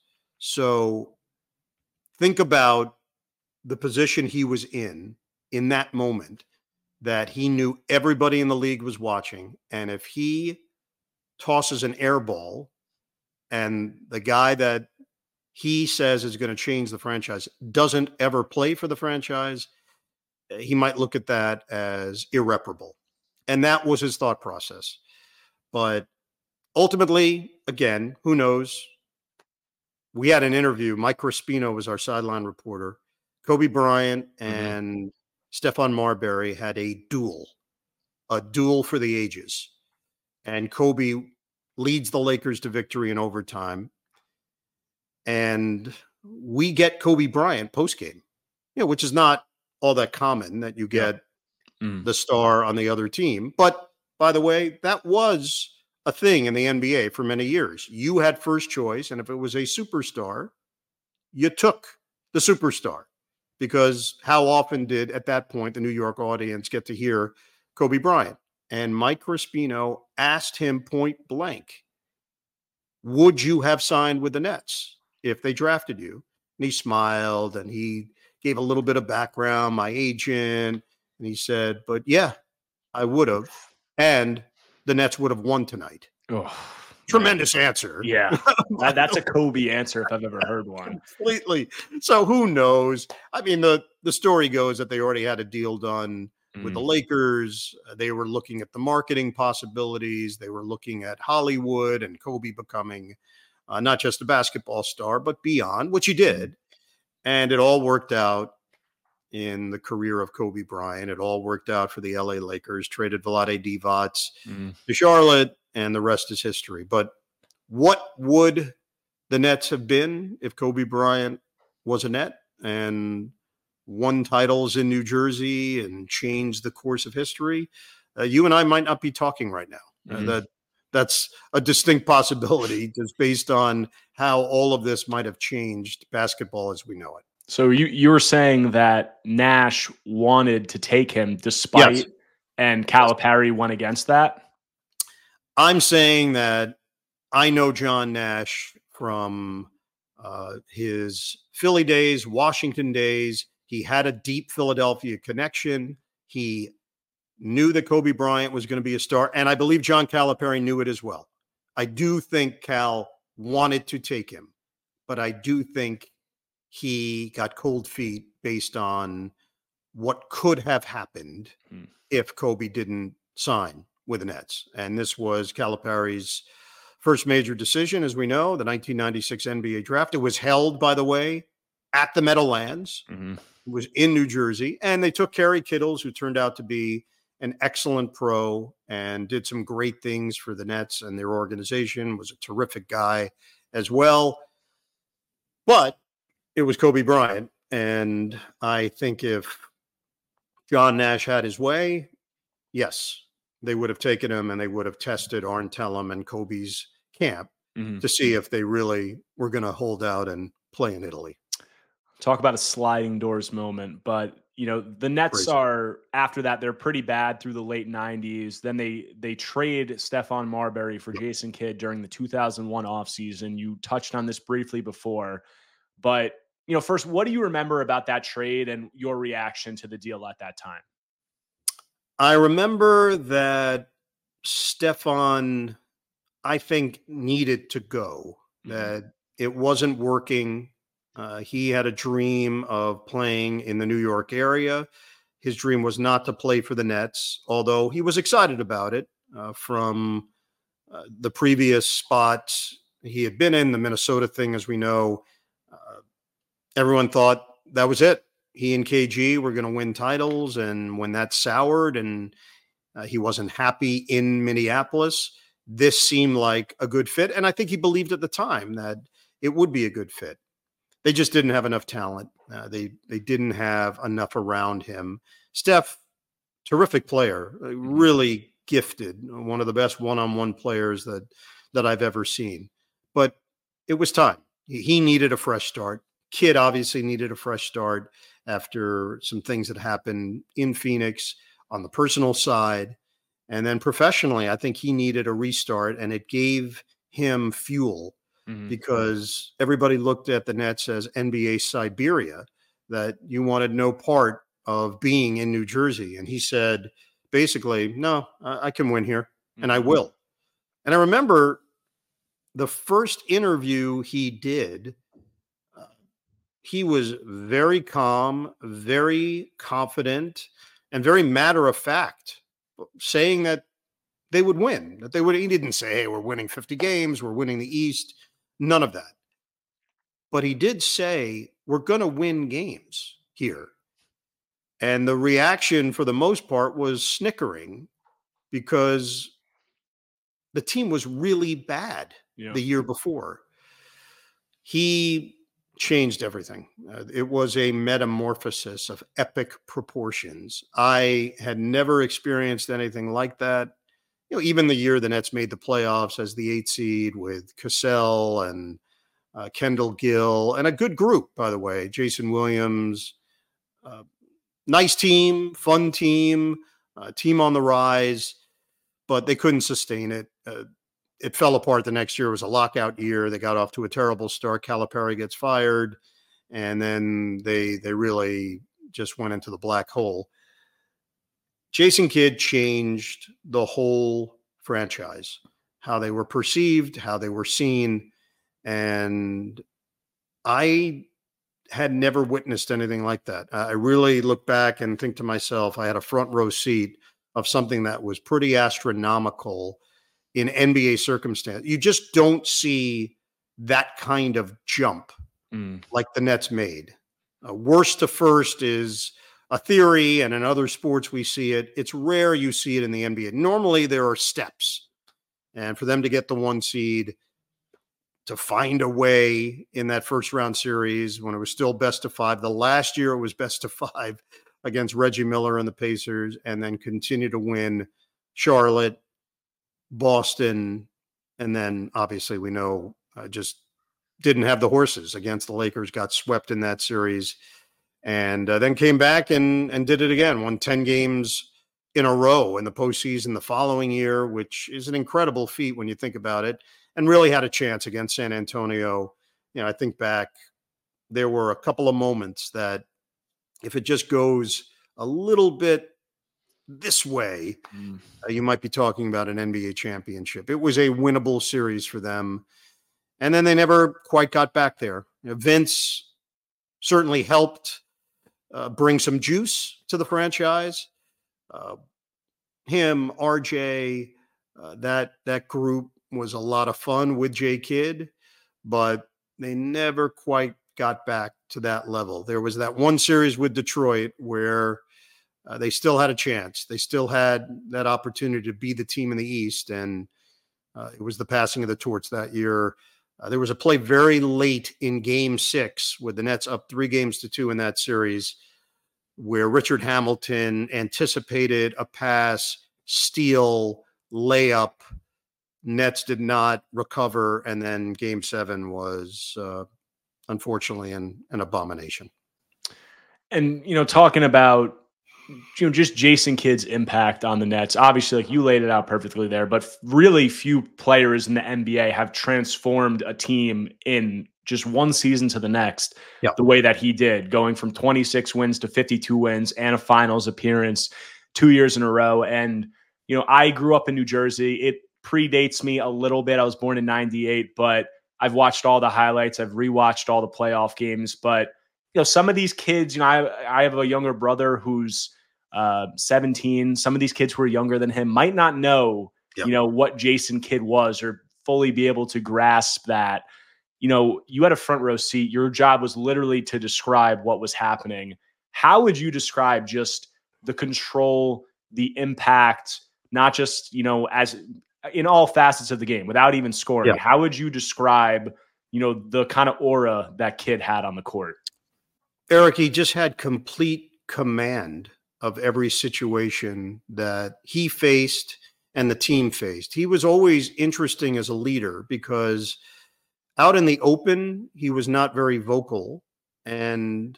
So think about the position he was in in that moment, that he knew everybody in the league was watching. And if he tosses an air ball and the guy that he says is going to change the franchise, doesn't ever play for the franchise, he might look at that as irreparable. And that was his thought process. But ultimately, again, who knows? We had an interview. Mike Crispino was our sideline reporter. Kobe Bryant and mm-hmm. Stephon Marbury had a duel, a duel for the ages. And Kobe leads the Lakers to victory in overtime. And we get Kobe Bryant postgame, you know, which is not all that common that you get yeah. mm. the star on the other team. But by the way, that was a thing in the N B A for many years. You had first choice, and if it was a superstar, you took the superstar, because how often did at that point the New York audience get to hear Kobe Bryant? And Mike Crispino asked him point blank, would you have signed with the Nets if they drafted you? And he smiled and he gave a little bit of background, my agent, and he said, but yeah, I would have. And the Nets would have won tonight. Oh, tremendous man. Answer. Yeah. that, that's a Kobe answer if I've ever heard one. Completely. So who knows? I mean, the, the story goes that they already had a deal done mm. with the Lakers. They were looking at the marketing possibilities. They were looking at Hollywood and Kobe becoming uh, not just a basketball star, but beyond, which he did. And it all worked out in the career of Kobe Bryant. It all worked out for the L A Lakers, traded Vlade Divac mm. to Charlotte, and the rest is history. But what would the Nets have been if Kobe Bryant was a Net and won titles in New Jersey and changed the course of history? Uh, you and I might not be talking right now. Mm-hmm. Uh, that that's a distinct possibility just based on how all of this might have changed basketball as we know it. So you you were saying that Nash wanted to take him despite, yes. and Calipari went against that? I'm saying that I know John Nash from uh, his Philly days, Washington days. He had a deep Philadelphia connection. He knew that Kobe Bryant was going to be a star, and I believe John Calipari knew it as well. I do think Cal wanted to take him, but I do think he got cold feet based on what could have happened hmm. if Kobe didn't sign with the Nets. And this was Calipari's first major decision, as we know, the nineteen ninety-six N B A draft. It was held, by the way, at the Meadowlands. Mm-hmm. It was in New Jersey. And they took Kerry Kittles, who turned out to be an excellent pro and did some great things for the Nets and their organization, was a terrific guy as well. But it was Kobe Bryant, and I think if John Nash had his way, yes, they would have taken him and they would have tested Arn Tellem and Kobe's camp mm-hmm. to see if they really were going to hold out and play in Italy. Talk about a sliding doors moment, but you know, the Nets Crazy. are, after that, they're pretty bad through the late nineties. Then they they trade Stephon Marbury for Jason Kidd during the two thousand one offseason. You touched on this briefly before, but you know, first, what do you remember about that trade and your reaction to the deal at that time? I remember that Stephon, I think, needed to go, mm-hmm. that it wasn't working. Uh, he had a dream of playing in the New York area. His dream was not to play for the Nets, although he was excited about it uh, from uh, the previous spots he had been in, the Minnesota thing, as we know. Uh, everyone thought that was it. He and K G were going to win titles. And when that soured and uh, he wasn't happy in Minneapolis, this seemed like a good fit. And I think he believed at the time that it would be a good fit. They just didn't have enough talent. Uh, they they didn't have enough around him. Steph, terrific player, really gifted, one of the best one-on-one players that that I've ever seen. But it was time. He needed a fresh start. Kidd obviously needed a fresh start after some things that happened in Phoenix on the personal side. And then professionally, I think he needed a restart, and it gave him fuel. Mm-hmm. Because everybody looked at the Nets as N B A Siberia, that you wanted no part of being in New Jersey. And he said, basically, no, I, I can win here, and mm-hmm. I will. And I remember the first interview he did he was very calm, very confident, and very matter of fact, saying that they would win, that they would. He didn't say, hey, we're winning fifty games, we're winning the East, none of that. But he did say, we're going to win games here. And the reaction for the most part was snickering because the team was really bad yeah. the year before. He changed everything. Uh, it was a metamorphosis of epic proportions. I had never experienced anything like that. You know, even the year the Nets made the playoffs as the eight seed with Cassell and uh, Kendall Gill and a good group, by the way, Jason Williams, uh, nice team, fun team, uh, team on the rise, but they couldn't sustain it. Uh, it fell apart the next year. It was a lockout year. They got off to a terrible start. Calipari gets fired, and then they they really just went into the black hole. Jason Kidd changed the whole franchise, how they were perceived, how they were seen, and I had never witnessed anything like that. I really look back and think to myself, I had a front row seat of something that was pretty astronomical in N B A circumstance. You just don't see that kind of jump mm. like the Nets made. Uh, worst to first is a theory, and in other sports we see it. It's rare you see it in the N B A. Normally there are steps, and for them to get the one seed, to find a way in that first round series when it was still best of five. The last year it was best of five against Reggie Miller and the Pacers, and then continue to win Charlotte, Boston, and then obviously we know uh, just didn't have the horses against the Lakers, got swept in that series, and uh, then came back and, and did it again, won ten games in a row in the postseason the following year, which is an incredible feat when you think about it, and really had a chance against San Antonio. You know, I think back, there were a couple of moments that if it just goes a little bit this way, mm. uh, you might be talking about an N B A championship. It was a winnable series for them. And then they never quite got back there. You know, Vince certainly helped uh, bring some juice to the franchise. Uh, him, R J, uh, that, that group was a lot of fun with J Kidd, but they never quite got back to that level. There was that one series with Detroit where Uh, they still had a chance. They still had that opportunity to be the team in the East, and uh, it was the passing of the torch that year. Uh, there was a play very late in Game Six with the Nets up three games to two in that series, where Richard Hamilton anticipated a pass, steal, layup. Nets did not recover, and then Game Seven was uh, unfortunately an, an abomination. And you know, talking about you know, just Jason Kidd's impact on the Nets. Obviously, like you laid it out perfectly there, but really few players in the N B A have transformed a team in just one season to the next yep. the way that he did, going from twenty-six wins to fifty-two wins and a finals appearance two years in a row. And, you know, I grew up in New Jersey. It predates me a little bit. I was born in ninety-eight, but I've watched all the highlights. I've rewatched all the playoff games, but you know, some of these kids, you know, I, I have a younger brother who's uh, seventeen. Some of these kids who are younger than him might not know, yep. you know, what Jason Kidd was or fully be able to grasp that. You know, you had a front row seat. Your job was literally to describe what was happening. How would you describe just the control, the impact, not just, you know, as in all facets of the game without even scoring? Yep. How would you describe, you know, the kind of aura that Kidd had on the court? Eric, he just had complete command of every situation that he faced and the team faced. He was always interesting as a leader because out in the open, he was not very vocal, and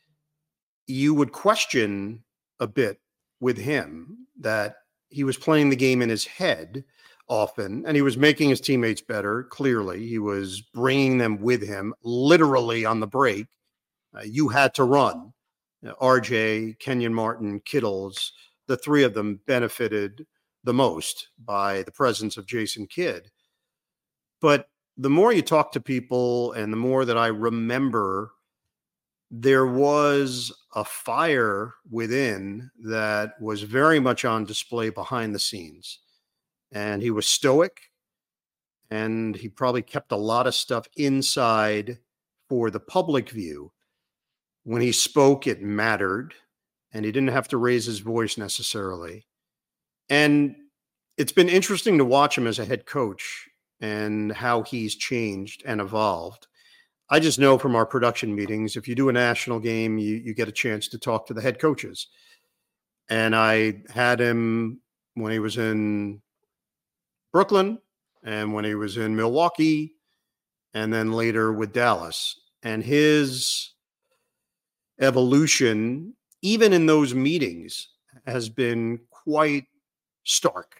you would question a bit with him that he was playing the game in his head often, and he was making his teammates better. Clearly, he was bringing them with him literally on the break. Uh, you had to run. Uh, R J, Kenyon Martin, Kittles, the three of them benefited the most by the presence of Jason Kidd. But the more you talk to people and the more that I remember there was a fire within that was very much on display behind the scenes. And he was stoic, and he probably kept a lot of stuff inside for the public view. When he spoke, it mattered, and he didn't have to raise his voice necessarily. And it's been interesting to watch him as a head coach and how he's changed and evolved. I just know from our production meetings, if you do a national game, you, you get a chance to talk to the head coaches. And I had him when he was in Brooklyn and when he was in Milwaukee and then later with Dallas. And his evolution, even in those meetings, has been quite stark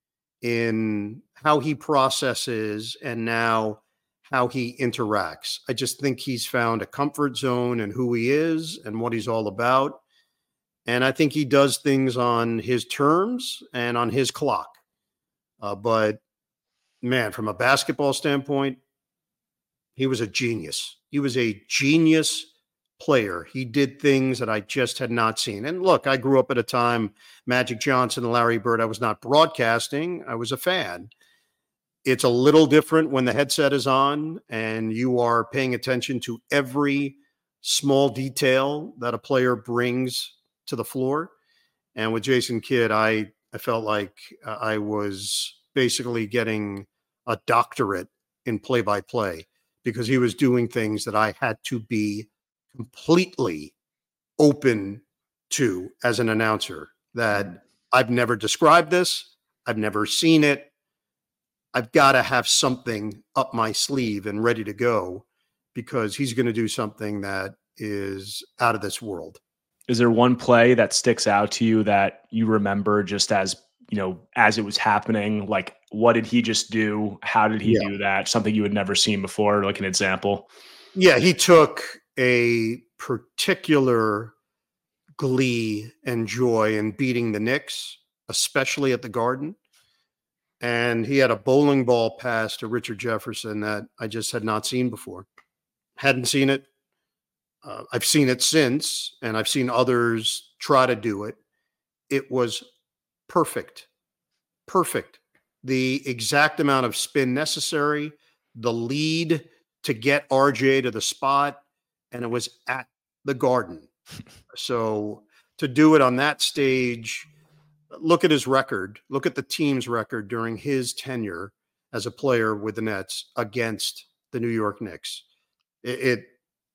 in how he processes and now how he interacts. I just think he's found a comfort zone in who he is and what he's all about. And I think he does things on his terms and on his clock. Uh, but man, from a basketball standpoint, he was a genius. He was a genius player. He did things that I just had not seen. And look, I grew up at a time, Magic Johnson and Larry Bird, I was not broadcasting. I was a fan. It's a little different when the headset is on and you are paying attention to every small detail that a player brings to the floor. And with Jason Kidd, I, I felt like uh, I was basically getting a doctorate in play-by-play because he was doing things that I had to be completely open to as an announcer, that I've never described this. I've never seen it. I've got to have something up my sleeve and ready to go because he's going to do something that is out of this world. Is there one play that sticks out to you that you remember just as, you know, as it was happening? Like, what did he just do? How did he Yeah. do that? Something you had never seen before, like an example. Yeah, he took a particular glee and joy in beating the Knicks, especially at the Garden. And he had a bowling ball pass to Richard Jefferson that I just had not seen before. Hadn't seen it. Uh, I've seen it since, and I've seen others try to do it. It was perfect. Perfect. The exact amount of spin necessary, the lead to get R J to the spot, and it was at the Garden. So to do it on that stage, look at his record. Look at the team's record during his tenure as a player with the Nets against the New York Knicks. It it,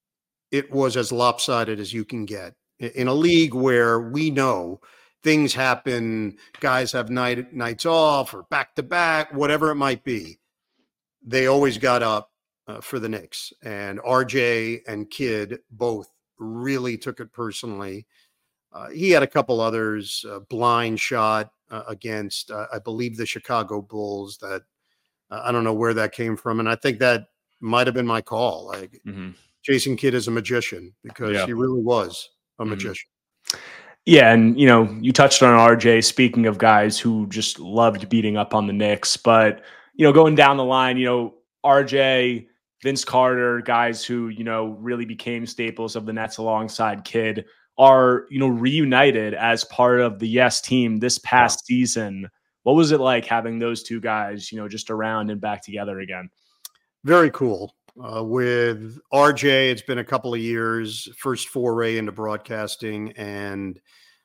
it was as lopsided as you can get in a league where we know things happen. Guys have night nights off or back to back, whatever it might be. They always got up uh, for the Knicks, and R J and Kidd both really took it personally. Uh, he had a couple others, uh, blind shot uh, against, uh, I believe, the Chicago Bulls that uh, I don't know where that came from. And I think that might have been my call. Like, mm-hmm. Jason Kidd is a magician because yeah. he really was a mm-hmm. magician. Yeah. And, you know, you touched on R J, speaking of guys who just loved beating up on the Knicks, but, you know, going down the line, you know, R J, Vince Carter, guys who, you know, really became staples of the Nets alongside Kidd, are, you know, reunited as part of the Yes team this past yeah. season. What was it like having those two guys, you know, just around and back together again? Very cool. Uh, with R J, it's been a couple of years, first foray into broadcasting, and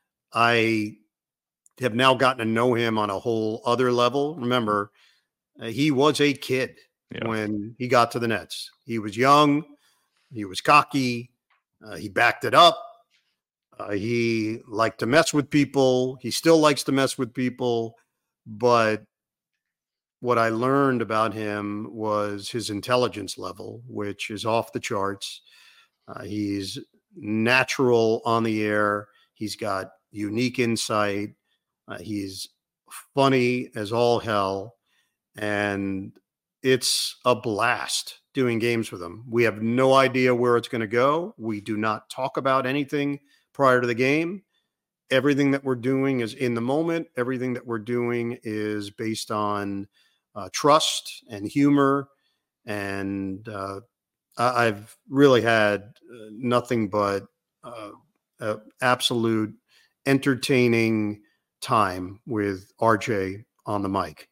I have now gotten to know him on a whole other level. Remember, uh, he was a kid yeah. when he got to the Nets. He was young. He was cocky. Uh, he backed it up. Uh, he liked to mess with people. He still likes to mess with people. But what I learned about him was his intelligence level, which is off the charts. Uh, he's natural on the air. He's got unique insight. Uh, he's funny as all hell. And it's a blast doing games with him. We have no idea where it's going to go. We do not talk about anything prior to the game. Everything that we're doing is in the moment. Everything that we're doing is based on uh, trust and humor and uh, I- I've really had uh, nothing but uh, uh, absolute entertaining time with R J on the mic.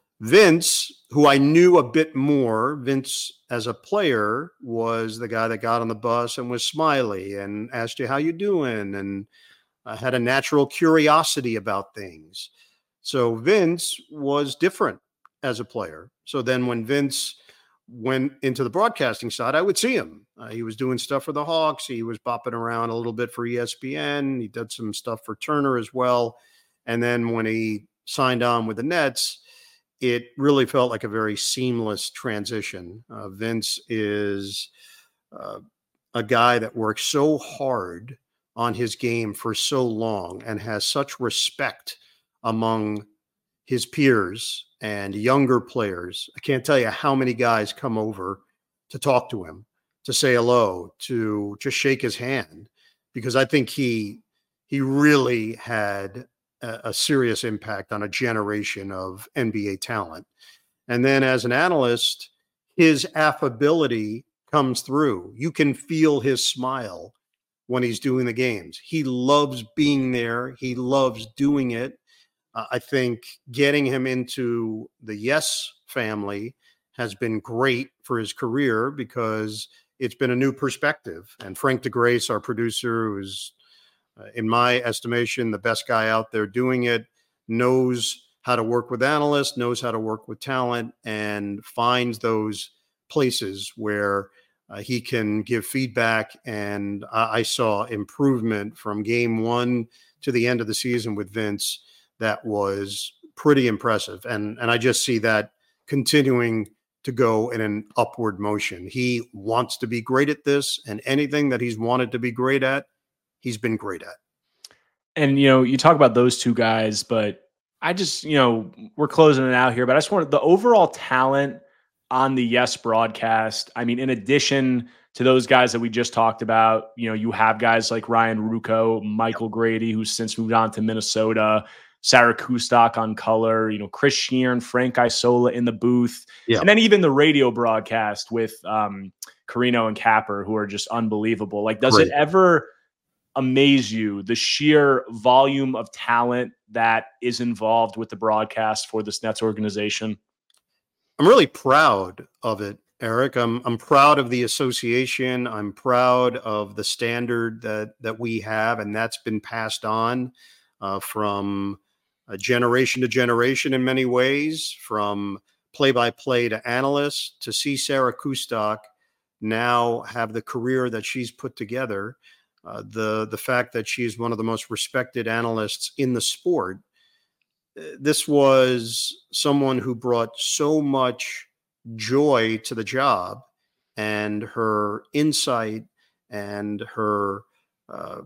Vince, who I knew a bit more, Vince as a player was the guy that got on the bus and was smiley and asked you how you doing and uh, had a natural curiosity about things. So Vince was different as a player. So then when Vince went into the broadcasting side, I would see him. Uh, he was doing stuff for the Hawks. He was bopping around a little bit for E S P N. He did some stuff for Turner as well. And then when he signed on with the Nets, it really felt like a very seamless transition. Uh, Vince is uh, a guy that works so hard on his game for so long and has such respect among his peers and younger players. I can't tell you how many guys come over to talk to him, to say hello, to just shake his hand, because I think he he really had a, a serious impact on a generation of N B A talent. And then as an analyst, his affability comes through. You can feel his smile when he's doing the games. He loves being there. He loves doing it. Uh, I think getting him into the Yes family has been great for his career because it's been a new perspective. And Frank DeGrace, our producer, who's, uh, in my estimation, the best guy out there doing it, knows how to work with analysts, knows how to work with talent, and finds those places where uh, he can give feedback. And I, I saw improvement from game one to the end of the season with Vince that was pretty impressive. And, and I just see that continuing to go in an upward motion. He wants to be great at this, and anything that he's wanted to be great at, he's been great at. And, you know, you talk about those two guys, but I just, you know, we're closing it out here, but I just wanted the overall talent on the Yes broadcast. I mean, in addition to those guys that we just talked about, you know, you have guys like Ryan Ruocco, Michael Grady, who's since moved on to Minnesota, Sarah Kustok on color, you know, Chris Sheeran, Frank Isola in the booth, yeah. and then even the radio broadcast with um, Carino and Capper, who are just unbelievable. Like, does Great. it ever amaze you, the sheer volume of talent that is involved with the broadcast for this Nets organization? I'm really proud of it, Eric. I'm I'm proud of the association. I'm proud of the standard that that we have, and that's been passed on uh, from uh, generation to generation in many ways, from play-by-play to analyst. To see Sarah Kustok now have the career that she's put together, uh, the the fact that she's one of the most respected analysts in the sport. This was someone who brought so much joy to the job, and her insight and her uh,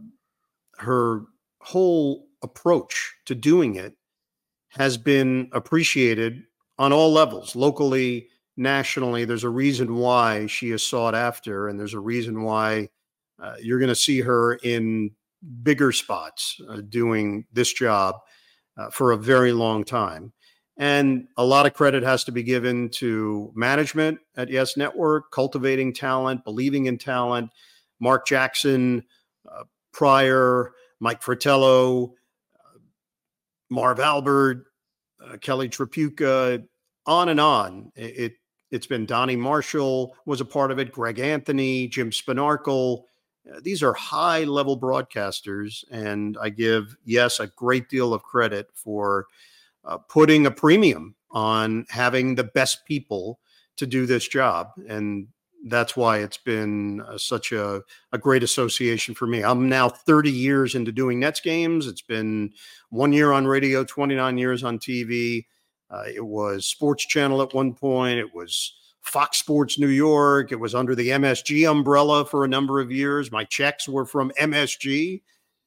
her whole approach to doing it has been appreciated on all levels, locally, nationally. There's a reason why she is sought after, and there's a reason why uh, you're going to see her in bigger spots uh, doing this job Uh, for a very long time. And a lot of credit has to be given to management at Yes Network, cultivating talent, believing in talent. Mark Jackson, uh, Pryor, Mike Fratello, uh, Marv Albert, uh, Kelly Tripucka, on and on. It, it, it's been Donnie Marshall was a part of it, Greg Anthony, Jim Spinarkle. Uh, these are high-level broadcasters, and I give Yes a great deal of credit for uh, putting a premium on having the best people to do this job, and that's why it's been uh, such a, a great association for me. I'm now thirty years into doing Nets games. It's been one year on radio, twenty-nine years on T V. Uh, it was Sports Channel at one point. It was Fox Sports New York. It was under the M S G umbrella for a number of years. My checks were from M S G.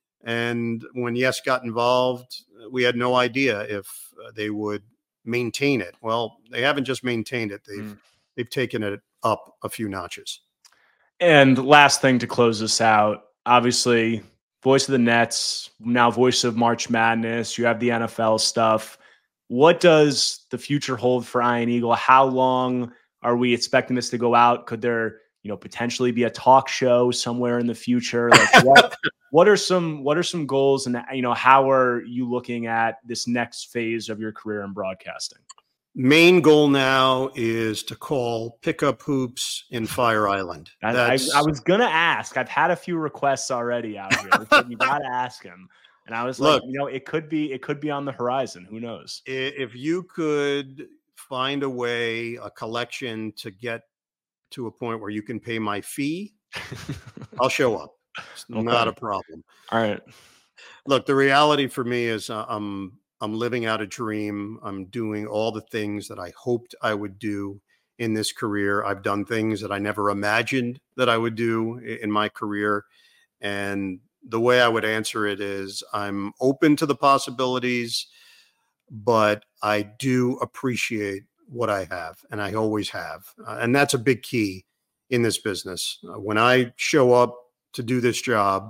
And when Yes got involved, we had no idea if uh, they would maintain it. Well, they haven't just maintained it. They've, mm. they've taken it up a few notches. And last thing to close this out, obviously, voice of the Nets, now voice of March Madness. You have the N F L stuff. What does the future hold for Ian Eagle? How long are we expecting this to go out? Could there, you know, potentially be a talk show somewhere in the future? Like what, what are some, what are some goals, and, you know, how are you looking at this next phase of your career in broadcasting? Main goal now is to call Pickup Hoops in Fire Island. I, I, I was going to ask, I've had a few requests already out here. Like, you got to ask him. And I was Look, like, you know, it could be, it could be on the horizon. Who knows? If you could find a way, a collection to get to a point where you can pay my fee, I'll show up. It's okay. Not a problem. All right. Look, the reality for me is uh, I'm, I'm living out a dream. I'm doing all the things that I hoped I would do in this career. I've done things that I never imagined that I would do in my career. And the way I would answer it is I'm open to the possibilities, but I do appreciate what I have, and I always have. Uh, and that's a big key in this business. Uh, when I show up to do this job,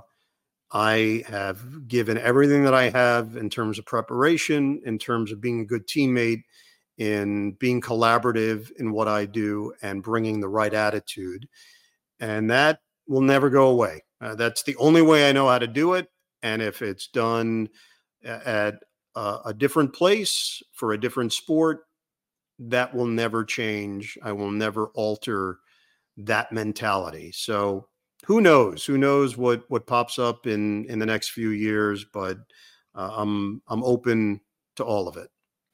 I have given everything that I have in terms of preparation, in terms of being a good teammate, in being collaborative in what I do, and bringing the right attitude. And that will never go away. Uh, that's the only way I know how to do it. And if it's done at a, a different place for a different sport, that will never change. I will never alter that mentality. So who knows? Who knows what what pops up in in the next few years? But uh, I'm I'm open to all of it.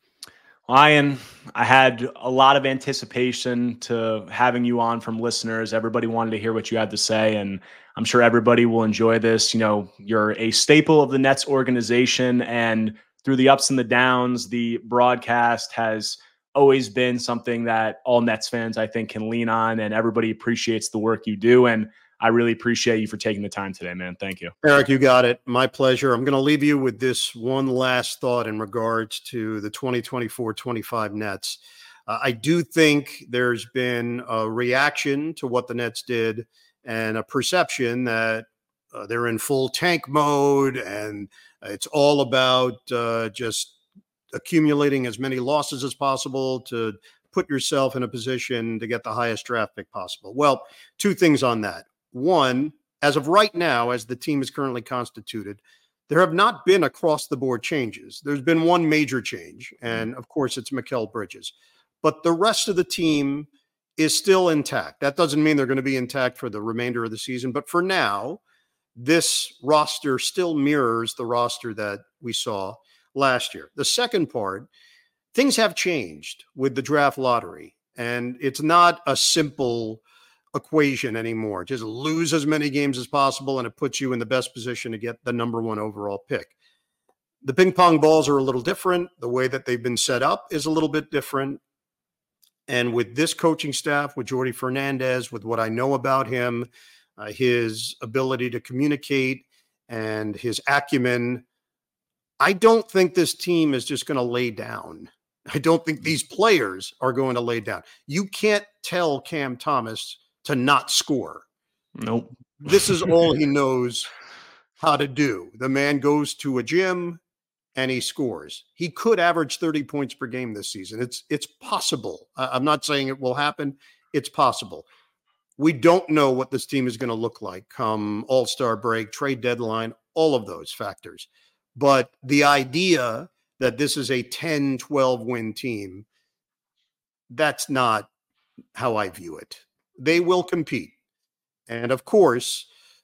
Ian, I had a lot of anticipation to having you on from listeners. Everybody wanted to hear what you had to say, and I'm sure everybody will enjoy this. You know, you're a staple of the Nets organization, and through the ups and the downs, the broadcast has always been something that all Nets fans, I think, can lean on, and everybody appreciates the work you do. And I really appreciate you for taking the time today, man. Thank you. Eric, you got it. My pleasure. I'm going to leave you with this one last thought in regards to the twenty twenty-four twenty-five Nets. Uh, I do think there's been a reaction to what the Nets did and a perception that uh, they're in full tank mode and it's all about uh, just accumulating as many losses as possible to put yourself in a position to get the highest draft pick possible. Well, two things on that. One, as of right now, as the team is currently constituted, there have not been across-the-board changes. There's been one major change, and of course, it's Mikal Bridges. But the rest of the team is still intact. That doesn't mean they're going to be intact for the remainder of the season, but for now, this roster still mirrors the roster that we saw last year. The second part, things have changed with the draft lottery, and it's not a simple equation anymore. Just lose as many games as possible, and it puts you in the best position to get the number one overall pick. The ping pong balls are a little different. The way that they've been set up is a little bit different. And with this coaching staff, with Jordi Fernandez, with what I know about him, uh, his ability to communicate and his acumen, I don't think this team is just going to lay down. I don't think these players are going to lay down. You can't tell Cam Thomas to not score. Nope. This is all he knows how to do. The man goes to a gym and he scores. He could average thirty points per game this season. It's it's possible. I'm not saying it will happen. It's possible. We don't know what this team is going to look like come All-Star break, trade deadline, all of those factors. But the idea that this is a ten, twelve win team, that's not how I view it. They will compete. And of course,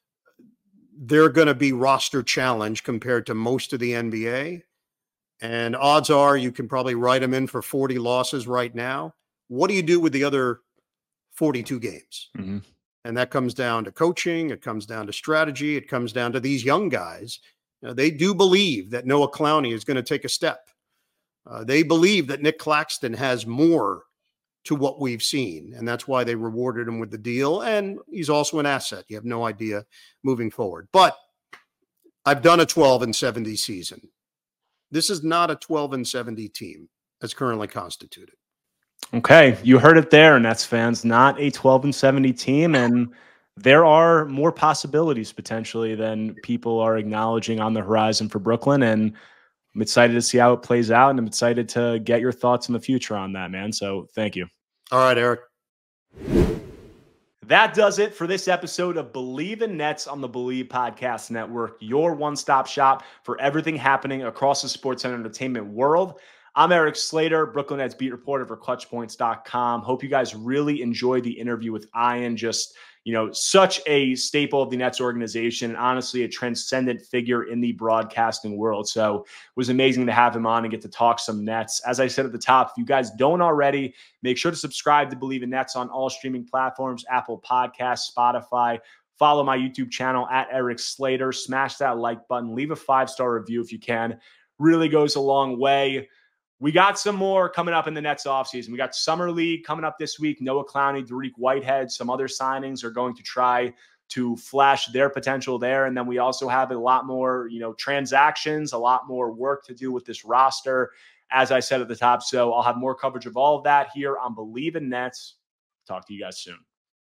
they're going to be roster challenged compared to most of the N B A. And odds are you can probably write them in for forty losses right now. What do you do with the other forty-two games? Mm-hmm. And that comes down to coaching. It comes down to strategy. It comes down to these young guys. You know, they do believe that Noah Clowney is going to take a step. Uh, they believe that Nick Claxton has more to what we've seen, and that's why they rewarded him with the deal. And he's also an asset. You have no idea moving forward. But I've done a twelve and seventy season. This is not a twelve and seventy team as currently constituted. Okay, you heard it there, Nets fans. Not a twelve and seventy team, and there are more possibilities potentially than people are acknowledging on the horizon for Brooklyn. And I'm excited to see how it plays out, and I'm excited to get your thoughts in the future on that, man. So thank you. All right, Eric. That does it for this episode of Believe in Nets on the Believe Podcast Network, your one-stop shop for everything happening across the sports and entertainment world. I'm Eric Slater, Brooklyn Nets beat reporter for clutch points dot com. Hope you guys really enjoyed the interview with Ian. Just, you know, such a staple of the Nets organization, and honestly a transcendent figure in the broadcasting world. So it was amazing to have him on and get to talk some Nets. As I said at the top, if you guys don't already, make sure to subscribe to Believe in Nets on all streaming platforms, Apple Podcasts, Spotify. Follow my YouTube channel at Eric Slater. Smash that like button. Leave a five-star review if you can. Really goes a long way. We got some more coming up in the Nets offseason. We got Summer League coming up this week. Noah Clowney, Dariq Whitehead, some other signings are going to try to flash their potential there. And then we also have a lot more, you know, transactions, a lot more work to do with this roster, as I said at the top. So I'll have more coverage of all of that here on Believe in Nets. Talk to you guys soon.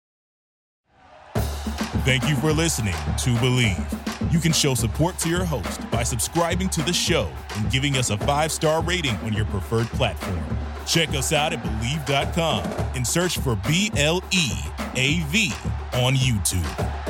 Thank you for listening to Believe. You can show support to your host by subscribing to the show and giving us a five-star rating on your preferred platform. Check us out at Believe dot com and search for B L E A V on YouTube.